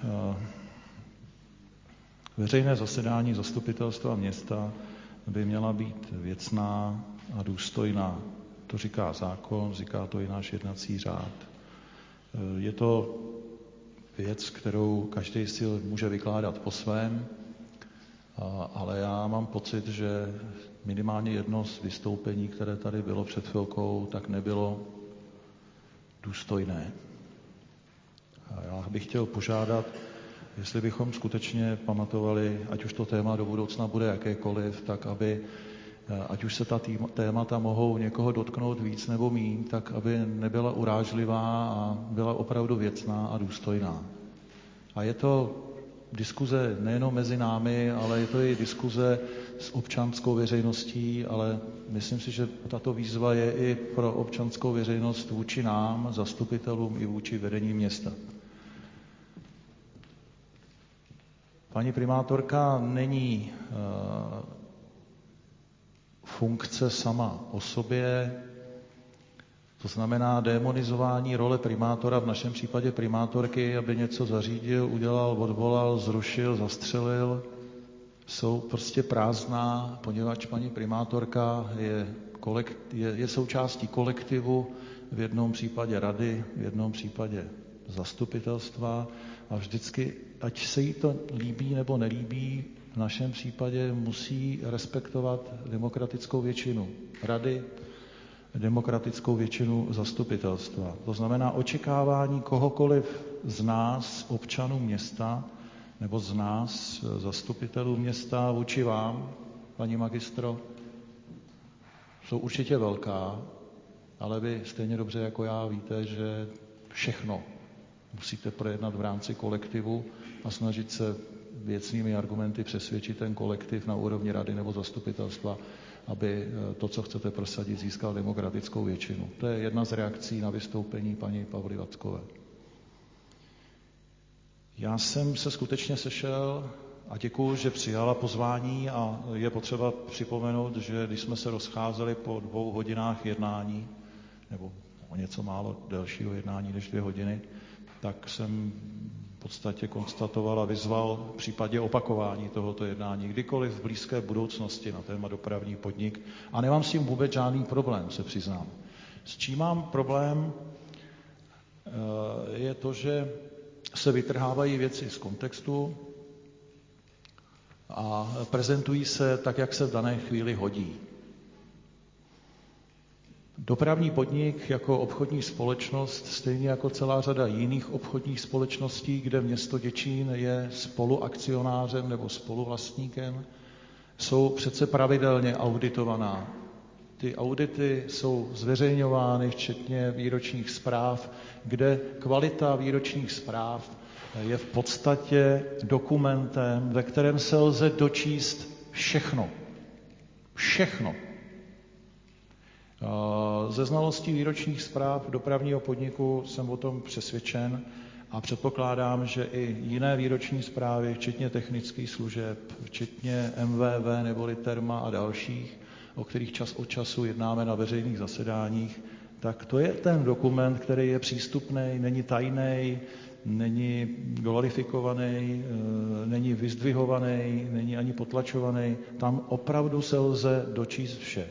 veřejné zasedání zastupitelstva města by měla být věcná a důstojná. To říká zákon, říká to i náš jednací řád. Je to věc, kterou každý si může vykládat po svém, ale já mám pocit, že minimálně jedno z vystoupení, které tady bylo před chvilkou, tak nebylo důstojné. A já bych chtěl požádat, jestli bychom skutečně pamatovali, ať už to téma do budoucna bude jakékoliv, tak aby, ať už se ta témata mohou někoho dotknout víc nebo míň, tak aby nebyla urážlivá a byla opravdu věcná a důstojná. A je to diskuze nejenom mezi námi, ale je to i diskuze s občanskou veřejností, ale myslím si, že tato výzva je i pro občanskou veřejnost vůči nám, zastupitelům i vůči vedení města. Paní primátorka není uh, funkce sama o sobě, to znamená démonizování role primátora, v našem případě primátorky, aby něco zařídil, udělal, odvolal, zrušil, zastřelil, jsou prostě prázdná, poněvadž paní primátorka je, kolekt, je, je součástí kolektivu, v jednom případě rady, v jednom případě zastupitelstva a vždycky, ať se jí to líbí nebo nelíbí, v našem případě musí respektovat demokratickou většinu rady, demokratickou většinu zastupitelstva. To znamená očekávání kohokoliv z nás, občanů města, nebo z nás, zastupitelů města, vůči vám, paní magistro, jsou určitě velká, ale vy stejně dobře jako já víte, že všechno musíte projednat v rámci kolektivu a snažit se věcnými argumenty přesvědčit ten kolektiv na úrovni rady nebo zastupitelstva, aby to, co chcete prosadit, získal demokratickou většinu. To je jedna z reakcí na vystoupení paní Pavly Vackové. Já jsem se skutečně sešel a děkuju, že přijala pozvání a je potřeba připomenout, že když jsme se rozcházeli po dvou hodinách jednání, nebo o něco málo delšího jednání než dvě hodiny, tak jsem v podstatě konstatoval a vyzval v případě opakování tohoto jednání kdykoliv v blízké budoucnosti na téma dopravní podnik. A nemám s tím vůbec žádný problém, se přiznám. S čím mám problém, je to, že se vytrhávají věci z kontextu a prezentují se tak, jak se v dané chvíli hodí. Dopravní podnik jako obchodní společnost, stejně jako celá řada jiných obchodních společností, kde město Děčín je spoluakcionářem nebo spoluvlastníkem, jsou přece pravidelně auditovaná. Ty audity jsou zveřejňovány, včetně výročních zpráv, kde kvalita výročních zpráv je v podstatě dokumentem, ve kterém se lze dočíst všechno. Všechno. Ze znalostí výročních zpráv dopravního podniku jsem o tom přesvědčen A předpokládám, že i jiné výroční zprávy, včetně technických služeb, včetně M V V neboli Terma a dalších, o kterých čas od času jednáme na veřejných zasedáních, tak to je ten dokument, který je přístupný, není tajný, není glorifikovaný, není vyzdvihovaný, není ani potlačovaný. Tam opravdu se lze dočíst vše.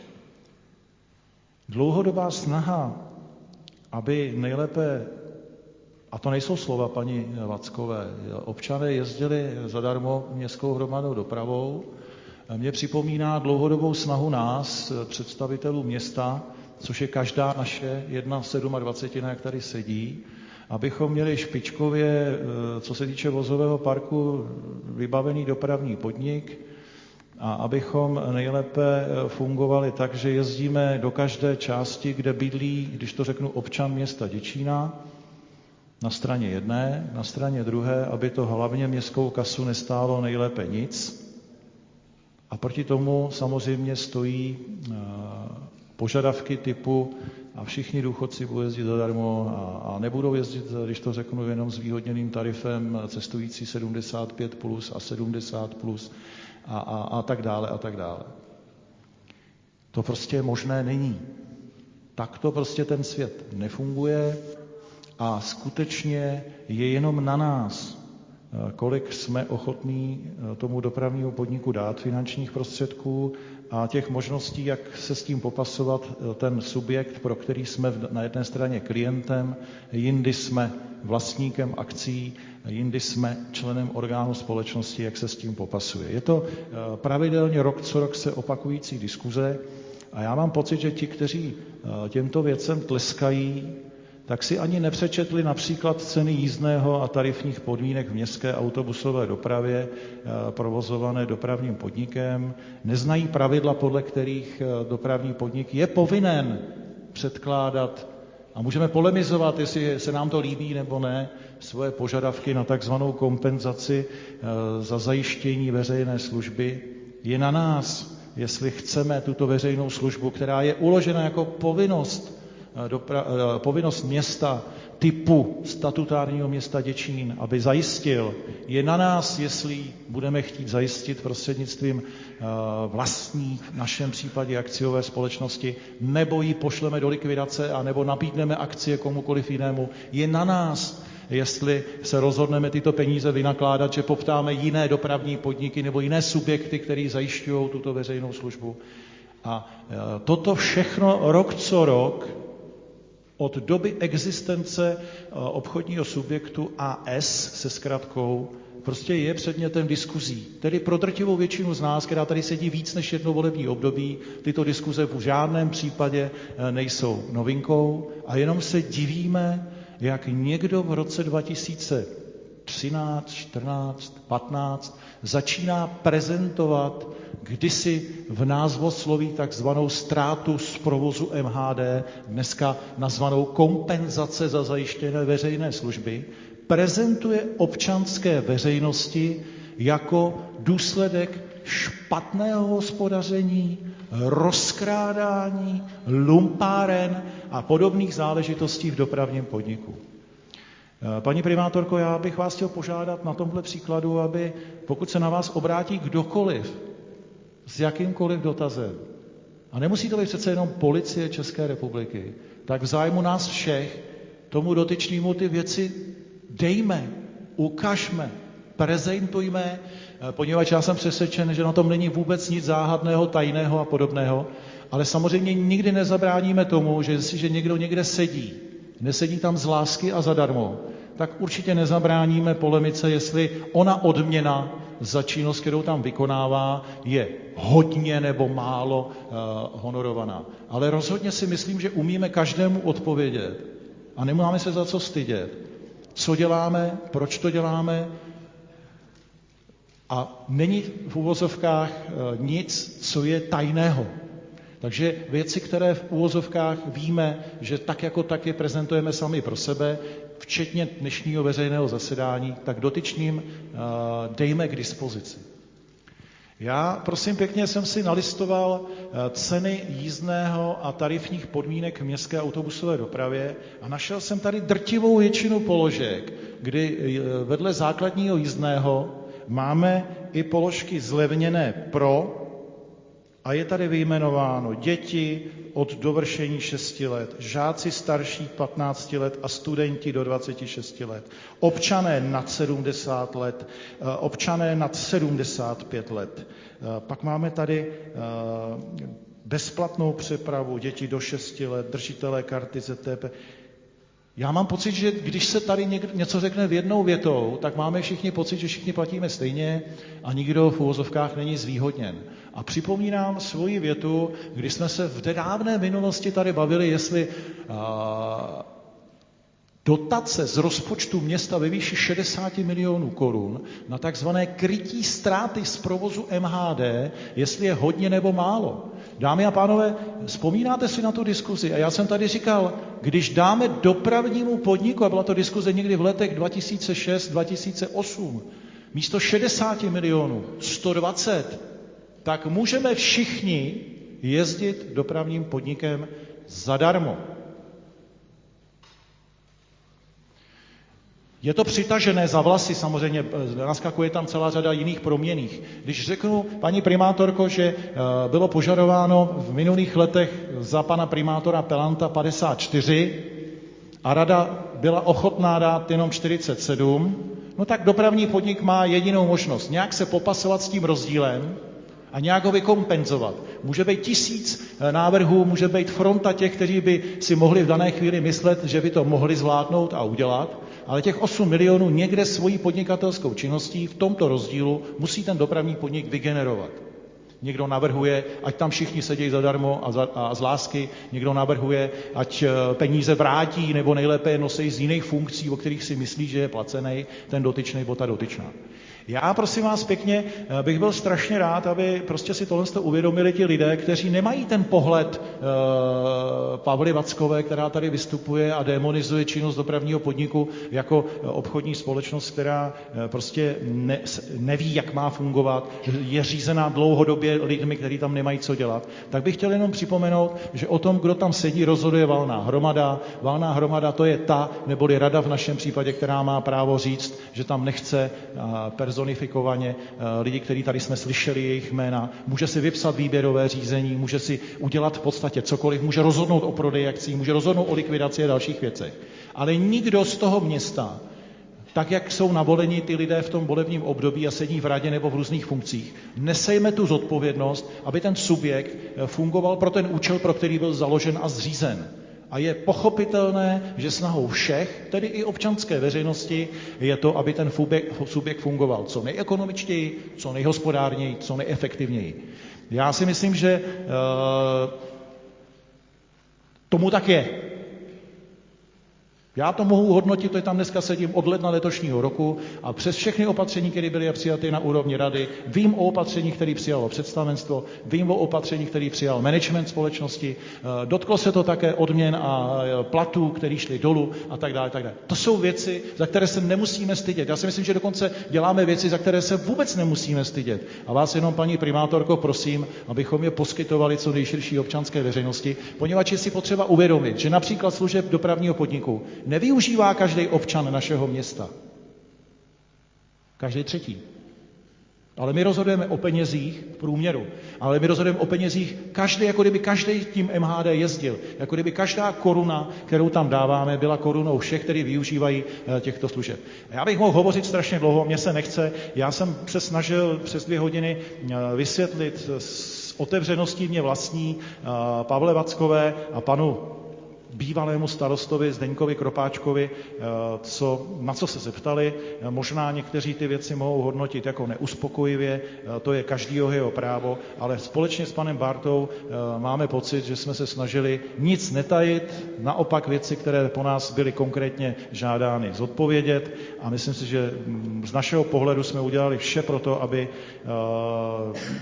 Dlouhodobá snaha, aby nejlépe, a to nejsou slova paní Vackové, občané jezdili zadarmo městskou hromadnou dopravou, mě připomíná dlouhodobou snahu nás, představitelů města, což je každá naše jedna sedmadvacetina, jak tady sedí, abychom měli špičkově, co se týče vozového parku, vybavený dopravní podnik a abychom nejlépe fungovali tak, že jezdíme do každé části, kde bydlí, když to řeknu, občan města Děčína, na straně jedné, na straně druhé, aby to hlavně městskou kasu nestálo nejlépe nic. A proti tomu samozřejmě stojí požadavky typu a všichni důchodci budou jezdit zadarmo a, a nebudou jezdit, když to řeknu, jenom s výhodněným tarifem cestující sedmdesát pět plus a sedmdesát plus a, a, a tak dále a tak dále. To prostě možné není. Tak to prostě ten svět nefunguje a skutečně je jenom na nás, kolik jsme ochotní tomu dopravnímu podniku dát finančních prostředků a těch možností, jak se s tím popasovat, ten subjekt, pro který jsme na jedné straně klientem, jindy jsme vlastníkem akcí, jindy jsme členem orgánu společnosti, jak se s tím popasuje. Je to pravidelně rok co rok se opakující diskuze a já mám pocit, že ti, kteří těmto věcem tleskají, tak si ani nepřečetli například ceny jízdného a tarifních podmínek v městské autobusové dopravě provozované dopravním podnikem, neznají pravidla, podle kterých dopravní podnik je povinen předkládat, a můžeme polemizovat, jestli se nám to líbí nebo ne, svoje požadavky na takzvanou kompenzaci za zajištění veřejné služby. Je na nás, jestli chceme tuto veřejnou službu, která je uložena jako povinnost, Dopra- povinnost města typu statutárního města Děčín, aby zajistil, je na nás, jestli budeme chtít zajistit prostřednictvím vlastní, v našem případě akciové společnosti, nebo ji pošleme do likvidace, a nebo nabídneme akcie komukoliv jinému. Je na nás, jestli se rozhodneme tyto peníze vynakládat, že poptáme jiné dopravní podniky nebo jiné subjekty, které zajišťují tuto veřejnou službu. A toto všechno rok co rok od doby existence obchodního subjektu A S se zkratkou prostě je předmětem diskuzí. Tedy pro drtivou většinu z nás, která tady sedí víc než jedno volební období, tyto diskuze v žádném případě nejsou novinkou a jenom se divíme, jak někdo v roce dva tisíce třináct, čtrnáct, patnáct začíná prezentovat kdysi v názvosloví takzvanou ztrátu z provozu M H D, dneska nazvanou kompenzace za zajištěné veřejné služby, prezentuje občanské veřejnosti jako důsledek špatného hospodaření, rozkrádání, lumpáren a podobných záležitostí v dopravním podniku. Paní primátorko, já bych vás chtěl požádat na tomhle příkladu, aby pokud se na vás obrátí kdokoliv s jakýmkoliv dotazem, a nemusí to být přece jenom policie České republiky, tak v zájmu nás všech tomu dotyčnému ty věci dejme, ukažme, prezentujme, poněvadž já jsem přesvědčen, že na tom není vůbec nic záhadného, tajného a podobného, ale samozřejmě nikdy nezabráníme tomu, že jestliže někdo někde sedí, nesedí tam z lásky a zadarmo, tak určitě nezabráníme polemice, jestli ona odměna za činnost, kterou tam vykonává, je hodně nebo málo uh, honorovaná. Ale rozhodně si myslím, že umíme každému odpovědět a nemáme se za co stydět. Co děláme, proč to děláme a není v uvozovkách uh, nic, co je tajného. Takže věci, které v uvozovkách víme, že tak jako tak je prezentujeme sami pro sebe, včetně dnešního veřejného zasedání, tak dotyčným uh, dejme k dispozici. Já, prosím pěkně, jsem si nalistoval ceny jízdného a tarifních podmínek v městské autobusové dopravě a našel jsem tady drtivou většinu položek, kdy vedle základního jízdného máme i položky zlevněné pro, a je tady vyjmenováno děti od dovršení šesti let, žáci starší patnácti let a studenti do dvaceti šesti let, občané nad sedmdesát let, občané nad sedmdesát pět let. Pak máme tady bezplatnou přepravu děti do šesti let, držitelé karty Z T P. Já mám pocit, že když se tady něco řekne v jednou větou, tak máme všichni pocit, že všichni platíme stejně a nikdo v uvozovkách není zvýhodněn. A připomínám svoji větu, když jsme se v dávné minulosti tady bavili, jestli a, dotace z rozpočtu města ve výši šedesát milionů korun na takzvané krytí ztráty z provozu M H D, jestli je hodně nebo málo. Dámy a pánové, vzpomínáte si na tu diskuzi? A já jsem tady říkal, když dáme dopravnímu podniku, a byla to diskuze někdy v letech dva tisíce šest dva tisíce osm, místo šedesát milionů, sto dvacet, tak můžeme všichni jezdit dopravním podnikem zadarmo. Je to přitažené za vlasy, samozřejmě, naskakuje tam celá řada jiných proměnných. Když řeknu, paní primátorko, že bylo požadováno v minulých letech za pana primátora Pelanta padesát čtyři a rada byla ochotná dát jenom čtyřicet sedm, no tak dopravní podnik má jedinou možnost nějak se popasovat s tím rozdílem a nějak ho vykompenzovat. Může být tisíc návrhů, může být fronta těch, kteří by si mohli v dané chvíli myslet, že by to mohli zvládnout a udělat, ale těch osm milionů někde svojí podnikatelskou činností v tomto rozdílu musí ten dopravní podnik vygenerovat. Někdo navrhuje, ať tam všichni sedějí zadarmo a, za, a z lásky, někdo navrhuje, ať peníze vrátí, nebo nejlépe je nosí z jiných funkcí, o kterých si myslí, že je placený ten dotyčný nebo ta dotyčná. Já, prosím vás pěkně, bych byl strašně rád, aby prostě si tohle uvědomili ti lidé, kteří nemají ten pohled e, Pavly Vackové, která tady vystupuje a demonizuje činnost dopravního podniku jako obchodní společnost, která e, prostě ne, neví, jak má fungovat, je řízená dlouhodobě lidmi, kteří tam nemají co dělat. Tak bych chtěl jenom připomenout, že o tom, kdo tam sedí, rozhoduje valná hromada. Valná hromada to je ta, neboli rada v našem případě, která má právo říct, že tam nechce personální personifikovaně lidi, kteří tady jsme slyšeli jejich jména, může si vypsat výběrové řízení, může si udělat v podstatě cokoliv, může rozhodnout o prodeji akcí, může rozhodnout o likvidaci a dalších věcech. Ale nikdo z toho města, tak jak jsou navoleni ty lidé v tom volebním období a sedí v radě nebo v různých funkcích, nesejme tu zodpovědnost, aby ten subjekt fungoval pro ten účel, pro který byl založen a zřízen. A je pochopitelné, že snahou všech, tedy i občanské veřejnosti, je to, aby ten subjekt fungoval co nejekonomičtěji, co nejhospodárněji, co nejefektivněji. Já si myslím, že uh, tomu tak je. Já to mohu hodnotit, to je tam dneska sedím od ledna letošního roku a přes všechny opatření, které byly přijaty na úrovni rady, vím o opatření, které přijalo představenstvo, vím o opatření, které přijal management společnosti, dotklo se to také odměn a platů, které šly dolů a tak dále, tak dále. To jsou věci, za které se nemusíme stydět. Já si myslím, že dokonce děláme věci, za které se vůbec nemusíme stydět. A vás jenom, paní primátorko, prosím, abychom je poskytovali co nejširší občanské veřejnosti, poněvadž je si potřeba uvědomit, že například služeb dopravního podniku nevyužívá každý občan našeho města. Každý třetí. Ale my rozhodujeme o penězích v průměru. Ale my rozhodujeme o penězích každý, jako kdyby každý tím M H D jezdil. Jako kdyby každá koruna, kterou tam dáváme, byla korunou všech, kteří využívají těchto služeb. Já bych mohl hovořit strašně dlouho, mně se nechce. Já jsem se snažil přes dvě hodiny vysvětlit s otevřeností mě vlastní Pavle Vackové a panu bývalému starostovi Zdeňkovi Kropáčkovi, co, na co se zeptali. Možná někteří ty věci mohou hodnotit jako neuspokojivě, to je každýho jeho právo, ale společně s panem Bártou máme pocit, že jsme se snažili nic netajit, naopak věci, které po nás byly konkrétně žádány, zodpovědět a myslím si, že z našeho pohledu jsme udělali vše pro to, aby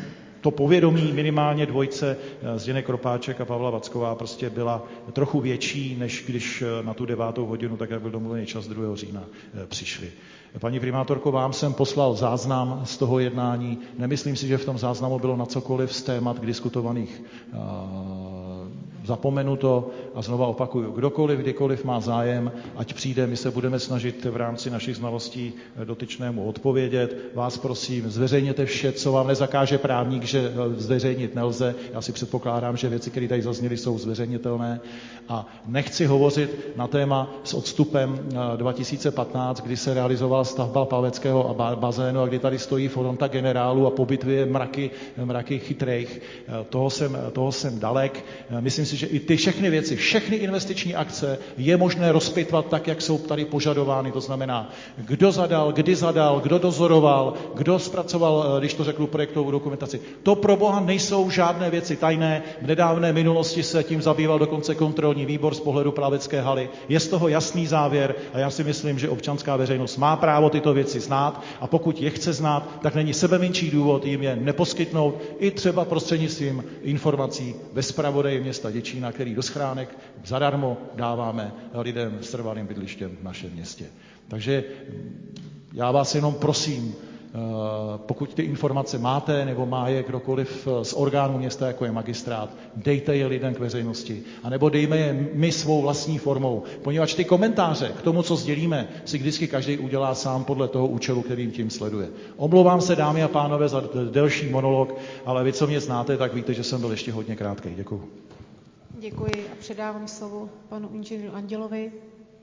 to povědomí minimálně dvojce Zdeněk Kropáček a Pavla Vacková prostě byla trochu větší, než když na tu devátou hodinu, tak jak byl domluvený čas druhého října, přišli. Paní primátorko, vám jsem poslal záznam z toho jednání. Nemyslím si, že v tom záznamu bylo na cokoliv z témat diskutovaných zapomenuto a znova opakuju, kdokoliv, kdykoliv má zájem, ať přijde, my se budeme snažit v rámci našich znalostí dotyčnému odpovědět. Vás prosím, zveřejněte vše, co vám nezakáže právník, že zveřejnit nelze. Já si předpokládám, že věci, které tady zazněly, jsou zveřejnitelné. A nechci hovořit na téma s odstupem dva tisíce patnáct, kdy se realizovala stavba plaveckého bazénu a kdy tady stojí fronta generálů a po bitvě mraky, mraky chytrejch. Toho jsem, toho jsem dalek. Myslím si, že i ty všechny věci, všechny investiční akce je možné rozpitvat tak, jak jsou tady požadovány. To znamená, kdo zadal, kdy zadal, kdo dozoroval, kdo zpracoval, když to řeknu, projektovou dokumentaci. To pro boha nejsou žádné věci tajné. V nedávné minulosti se tím zabýval dokonce kontrolní výbor z pohledu plavecké haly. Je z toho jasný závěr a já si myslím, že občanská veřejnost má právo tyto věci znát a pokud je chce znát, tak není sebemenší důvod jim je neposkytnout i třeba prostřednictvím informací ve zpravodaji města Děčína, který do schránek zadarmo dáváme lidem s trvalým bydlištěm v našem městě. Takže já vás jenom prosím, pokud ty informace máte, nebo má je kdokoliv z orgánů města, jako je magistrát, dejte je lidem k veřejnosti, anebo dejme je my svou vlastní formou, poněvadž ty komentáře k tomu, co sdělíme, si vždycky každý udělá sám podle toho účelu, kterým tím sleduje. Omlouvám se, dámy a pánové, za delší monolog, ale vy, co mě znáte, tak víte, že jsem byl ještě hodně krátký. Děkuji. Děkuji a předávám slovo panu inženýru Andělovi.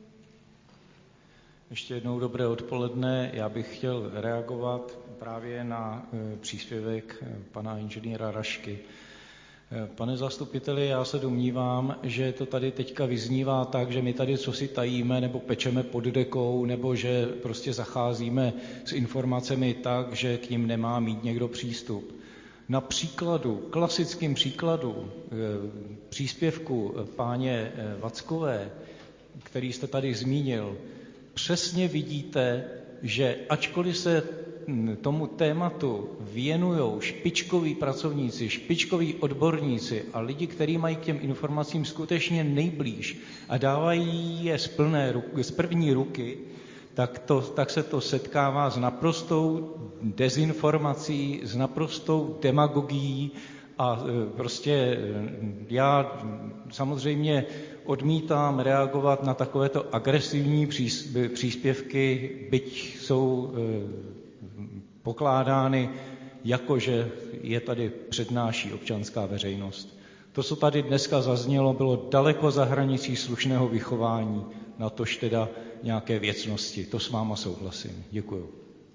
Ještě jednou dobré odpoledne. Já bych chtěl reagovat právě na příspěvek pana inženýra Rašky. Pane zastupiteli, já se domnívám, že to tady teďka vyznívá tak, že my tady cosi tajíme nebo pečeme pod dekou, nebo že prostě zacházíme s informacemi tak, že k nim nemá mít někdo přístup. Na příkladu, klasickým příkladu příspěvku páně Vackové, který jste tady zmínil, přesně vidíte, že ačkoliv se tomu tématu věnují špičkoví pracovníci, špičkoví odborníci a lidi, kteří mají k těm informacím skutečně nejblíž a dávají je z, plné, z první ruky, tak, to, tak se to setkává s naprostou dezinformací, s naprostou demagogií a prostě já samozřejmě odmítám reagovat na takovéto agresivní příspěvky, byť jsou pokládány jako, že je tady přednáší občanská veřejnost. To, co tady dneska zaznělo, bylo daleko za hranicí slušného vychování, natož teda nějaké věcnosti. To s váma souhlasím. Děkuju.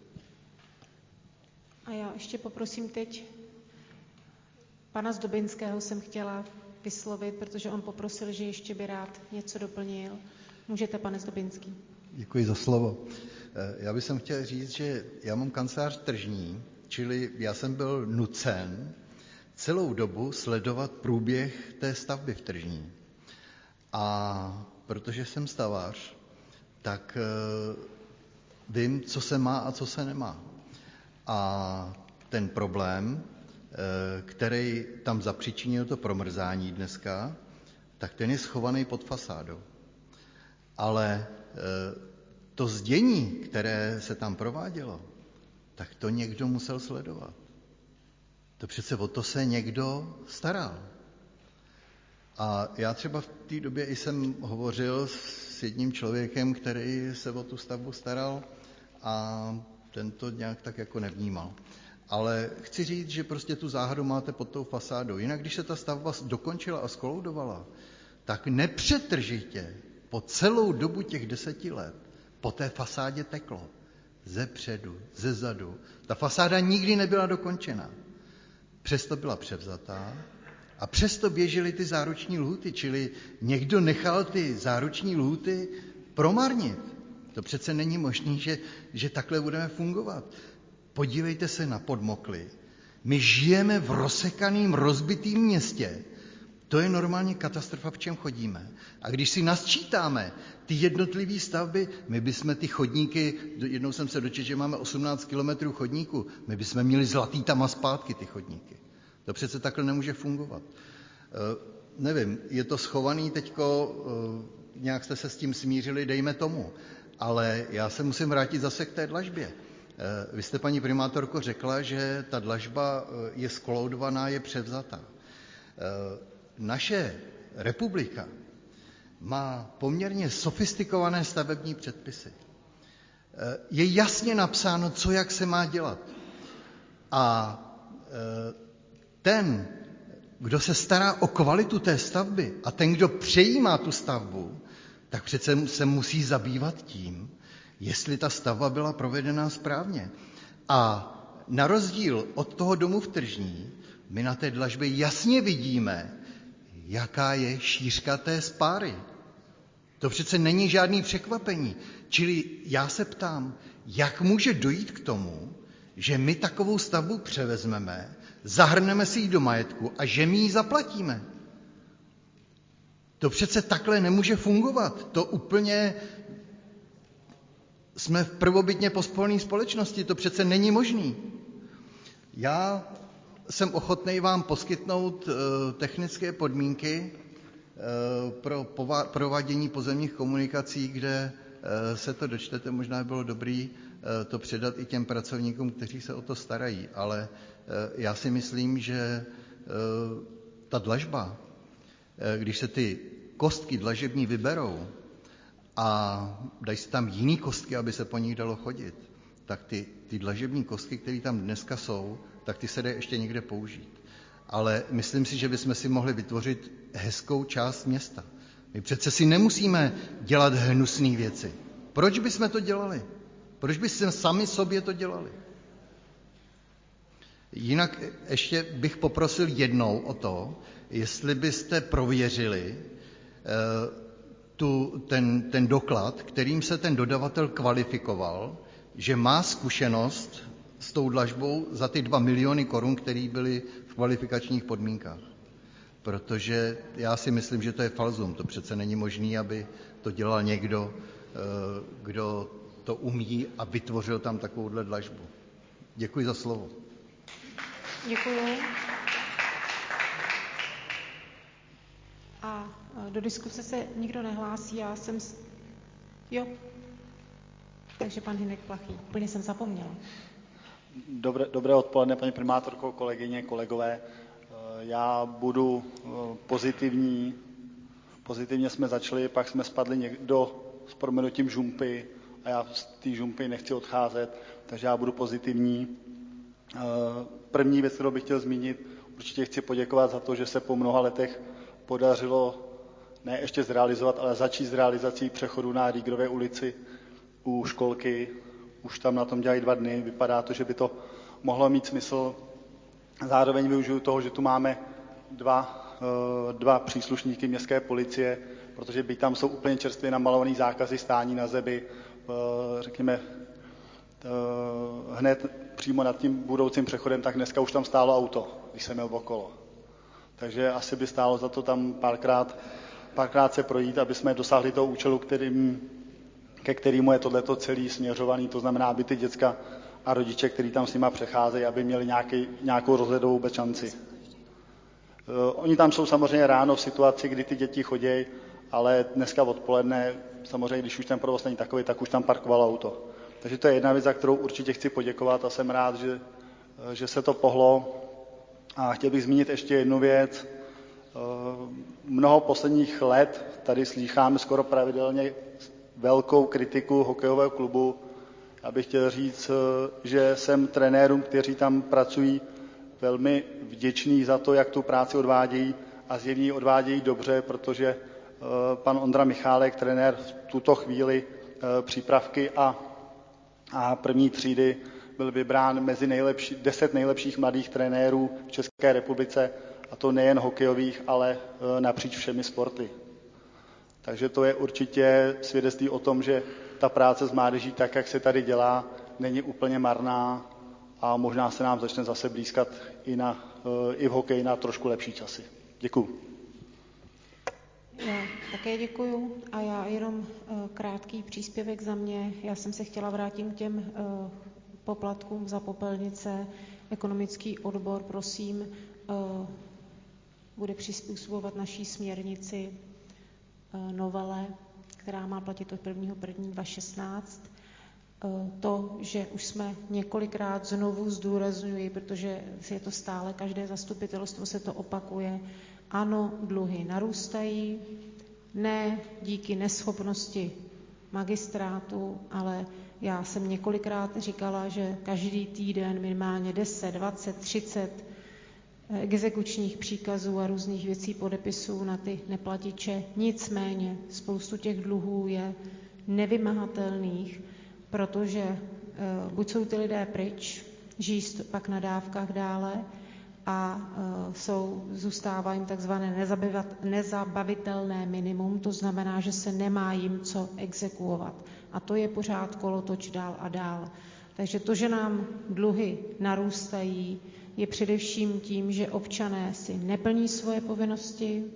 A já ještě poprosím teď pana Zdobinského jsem chtěla vyslovit, protože on poprosil, že ještě by rád něco doplnil. Můžete, pane Zdobinský. Děkuji za slovo. Já bych chtěl říct, že já mám kancelář tržní, čili já jsem byl nucen celou dobu sledovat průběh té stavby v tržní. A protože jsem stavař, tak vím, co se má a co se nemá. A ten problém, který tam zapříčinil to promrzání dneska, tak ten je schovaný pod fasádou. Ale to zdění, které se tam provádělo, tak to někdo musel sledovat. To přece o to se někdo staral. A já třeba v té době jsem hovořil s jedním člověkem, který se o tu stavbu staral a ten to nějak tak jako nevnímal. Ale chci říct, že prostě tu záhadu máte pod tou fasádou. Jinak, když se ta stavba dokončila a skoloudovala, tak nepřetržitě po celou dobu těch deseti let po té fasádě teklo. Ze předu, ze zadu. Ta fasáda nikdy nebyla dokončena. Přesto byla převzatá a přesto běžely ty záruční lhůty, čili někdo nechal ty záruční lhůty promarnit. To přece není možné, že, že takhle budeme fungovat. Podívejte se na Podmokly. My žijeme v rozsekaném, rozbitém městě. To je normálně katastrofa, v čem chodíme. A když si nasčítáme ty jednotlivé stavby, my bychom ty chodníky, jednou jsem se dočetl, že máme osmnáct kilometrů chodníku, my bychom měli zlatý tam a zpátky ty chodníky. To přece takhle nemůže fungovat. Nevím, je to schovaný teďko, nějak jste se s tím smířili, dejme tomu, ale já se musím vrátit zase k té dlažbě. Vy jste, paní primátorko, řekla, že ta dlažba je skloudovaná, je převzatá. Naše republika má poměrně sofistikované stavební předpisy. Je jasně napsáno, co jak se má dělat. A ten, kdo se stará o kvalitu té stavby a ten, kdo přejímá tu stavbu, tak přece se musí zabývat tím, jestli ta stavba byla provedena správně. A na rozdíl od toho domu v Tržní, my na té dlažbě jasně vidíme, jaká je šířka té spáry. To přece není žádný překvapení. Čili já se ptám, jak může dojít k tomu, že my takovou stavbu převezmeme, zahrneme si ji do majetku a že my ji zaplatíme. To přece takhle nemůže fungovat. To úplně jsme v prvobytně pospolné společnosti, to přece není možný. Já jsem ochotný vám poskytnout technické podmínky pro provádění pozemních komunikací, kde se to dočtete. Možná by bylo dobré to předat i těm pracovníkům, kteří se o to starají, ale já si myslím, že ta dlažba, když se ty kostky dlažební vyberou a dají se tam jiný kostky, aby se po nich dalo chodit, tak ty, ty dlažební kostky, které tam dneska jsou, tak ty se dají ještě někde použít. Ale myslím si, že bychom si mohli vytvořit hezkou část města. My přece si nemusíme dělat hnusné věci. Proč bychom to dělali? Proč bychom sami sobě to dělali? Jinak ještě bych poprosil jednou o to, jestli byste prověřili tu, ten, ten doklad, kterým se ten dodavatel kvalifikoval, že má zkušenost s tou dlažbou za ty dva miliony korun, které byly v kvalifikačních podmínkách. Protože já si myslím, že to je falzum. To přece není možné, aby to dělal někdo, kdo to umí a vytvořil tam takovouhle dlažbu. Děkuji za slovo. Děkuji. A do diskuse se nikdo nehlásí, já jsem... Jo. Takže pan Hynek Plachý. Úplně jsem zapomněla. Dobré, dobré odpoledne, paní primátorko, kolegyně, kolegové. Já budu pozitivní. Pozitivně jsme začali, pak jsme spadli někdo s proměnutím žumpy a já z té žumpy nechci odcházet, takže já budu pozitivní. První věc, kterou bych chtěl zmínit, určitě chci poděkovat za to, že se po mnoha letech podařilo ne ještě zrealizovat, ale začít s realizací přechodu na Rýgrově ulici u školky. Už tam na tom dělají dva dny, vypadá to, že by to mohlo mít smysl. Zároveň využiju toho, že tu máme dva, dva příslušníky městské policie, protože byť tam jsou úplně čerstvě namalovaný zákazy stání na zemi, řekněme, hned přímo nad tím budoucím přechodem, tak dneska už tam stálo auto, když jsem jel okolo. Takže asi by stálo za to tam párkrát, párkrát se projít, aby jsme dosáhli toho účelu, kterým, ke kterému je tohleto celý směřovaný, to znamená, aby ty děcka a rodiče, kteří tam s nima přecházejí, aby měli nějaký, nějakou rozhledovou vůbec šanci. Oni tam jsou samozřejmě ráno v situaci, kdy ty děti chodí, ale dneska odpoledne, samozřejmě, když už ten provoz není takový, tak už tam parkovalo auto. Takže to je jedna věc, za kterou určitě chci poděkovat a jsem rád, že, že se to pohlo. A chtěl bych zmínit ještě jednu věc. Mnoho posledních let tady slýcháme skoro pravidelně velkou kritiku hokejového klubu. Já bych chtěl říct, že jsem trenérům, kteří tam pracují, velmi vděčný za to, jak tu práci odvádějí a zjevně ji odvádějí dobře, protože pan Ondra Michálek, trenér v tuto chvíli přípravky a, a první třídy, byl vybrán mezi nejlepší, deset nejlepších mladých trenérů v České republice, a to nejen hokejových, ale napříč všemi sporty. Takže to je určitě svědectví o tom, že ta práce s mládeží, tak jak se tady dělá, není úplně marná a možná se nám začne zase blízkat i, na, i v hokeji na trošku lepší časy. Děkuju. Já také děkuju a já jenom krátký příspěvek za mě. Já jsem se chtěla vrátit k těm poplatkům za popelnice. Ekonomický odbor, prosím, bude přizpůsobovat naší směrnici novele, která má platit od prvního prvního dva tisíce šestnáct. To, že už jsme několikrát znovu zdůrazňuji, protože je to stále, každé zastupitelstvo se to opakuje, ano, dluhy narůstají, ne díky neschopnosti magistrátu, ale já jsem několikrát říkala, že každý týden minimálně deset, dvacet, třicet exekučních příkazů a různých věcí podepisů na ty neplatiče. Nicméně spoustu těch dluhů je nevymahatelných, protože buď jsou ty lidé pryč, žijí pak na dávkách dále a jsou, zůstává jim takzvané nezabavitelné minimum, to znamená, že se nemá jim co exekuovat. A to je pořád kolotoč dál a dál. Takže to, že nám dluhy narůstají, je především tím, že občané si neplní svoje povinnosti,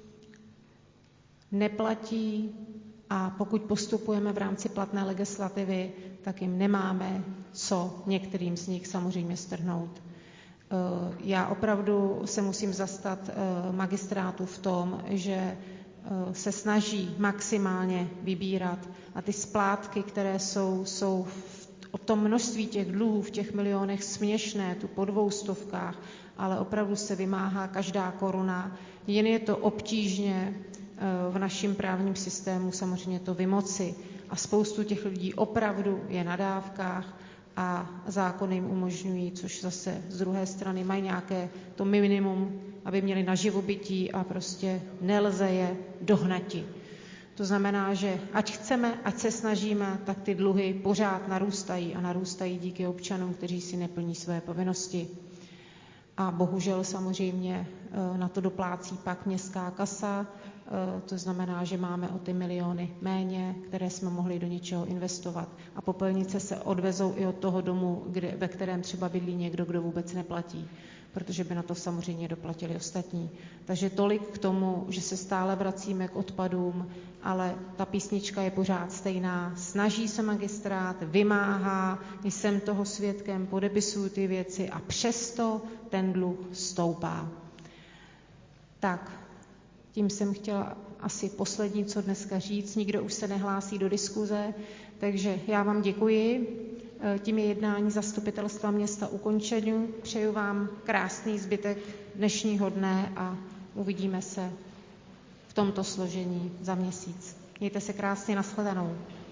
neplatí a pokud postupujeme v rámci platné legislativy, tak jim nemáme co některým z nich samozřejmě strhnout. Já opravdu se musím zastat magistrátu v tom, že se snaží maximálně vybírat a ty splátky, které jsou, jsou o tom množství těch dluhů v těch milionech směšné, tu po dvou stovkách, ale opravdu se vymáhá každá koruna, jen je to obtížně v našem právním systému samozřejmě to vymoci. A spoustu těch lidí opravdu je na dávkách a zákony jim umožňují, což zase z druhé strany mají nějaké to minimum, aby měli na živobytí a prostě nelze je dohnati. To znamená, že ať chceme, ať se snažíme, tak ty dluhy pořád narůstají a narůstají díky občanům, kteří si neplní své povinnosti. A bohužel samozřejmě na to doplácí pak městská kasa, to znamená, že máme o ty miliony méně, které jsme mohli do něčeho investovat. A popelnice se odvezou i od toho domu, kde, ve kterém třeba bydlí někdo, kdo vůbec neplatí, protože by na to samozřejmě doplatili ostatní. Takže tolik k tomu, že se stále vracíme k odpadům, ale ta písnička je pořád stejná. Snaží se magistrát, vymáhá, jsem toho svědkem, podepisuju ty věci a přesto ten dluh stoupá. Tak, tím jsem chtěla asi poslední, co dneska říct. Nikdo už se nehlásí do diskuze, takže já vám děkuji. Tím je jednání zastupitelstva města ukončeno. Přeju vám krásný zbytek dnešního dne a uvidíme se v tomto složení za měsíc. Mějte se krásně, nashledanou.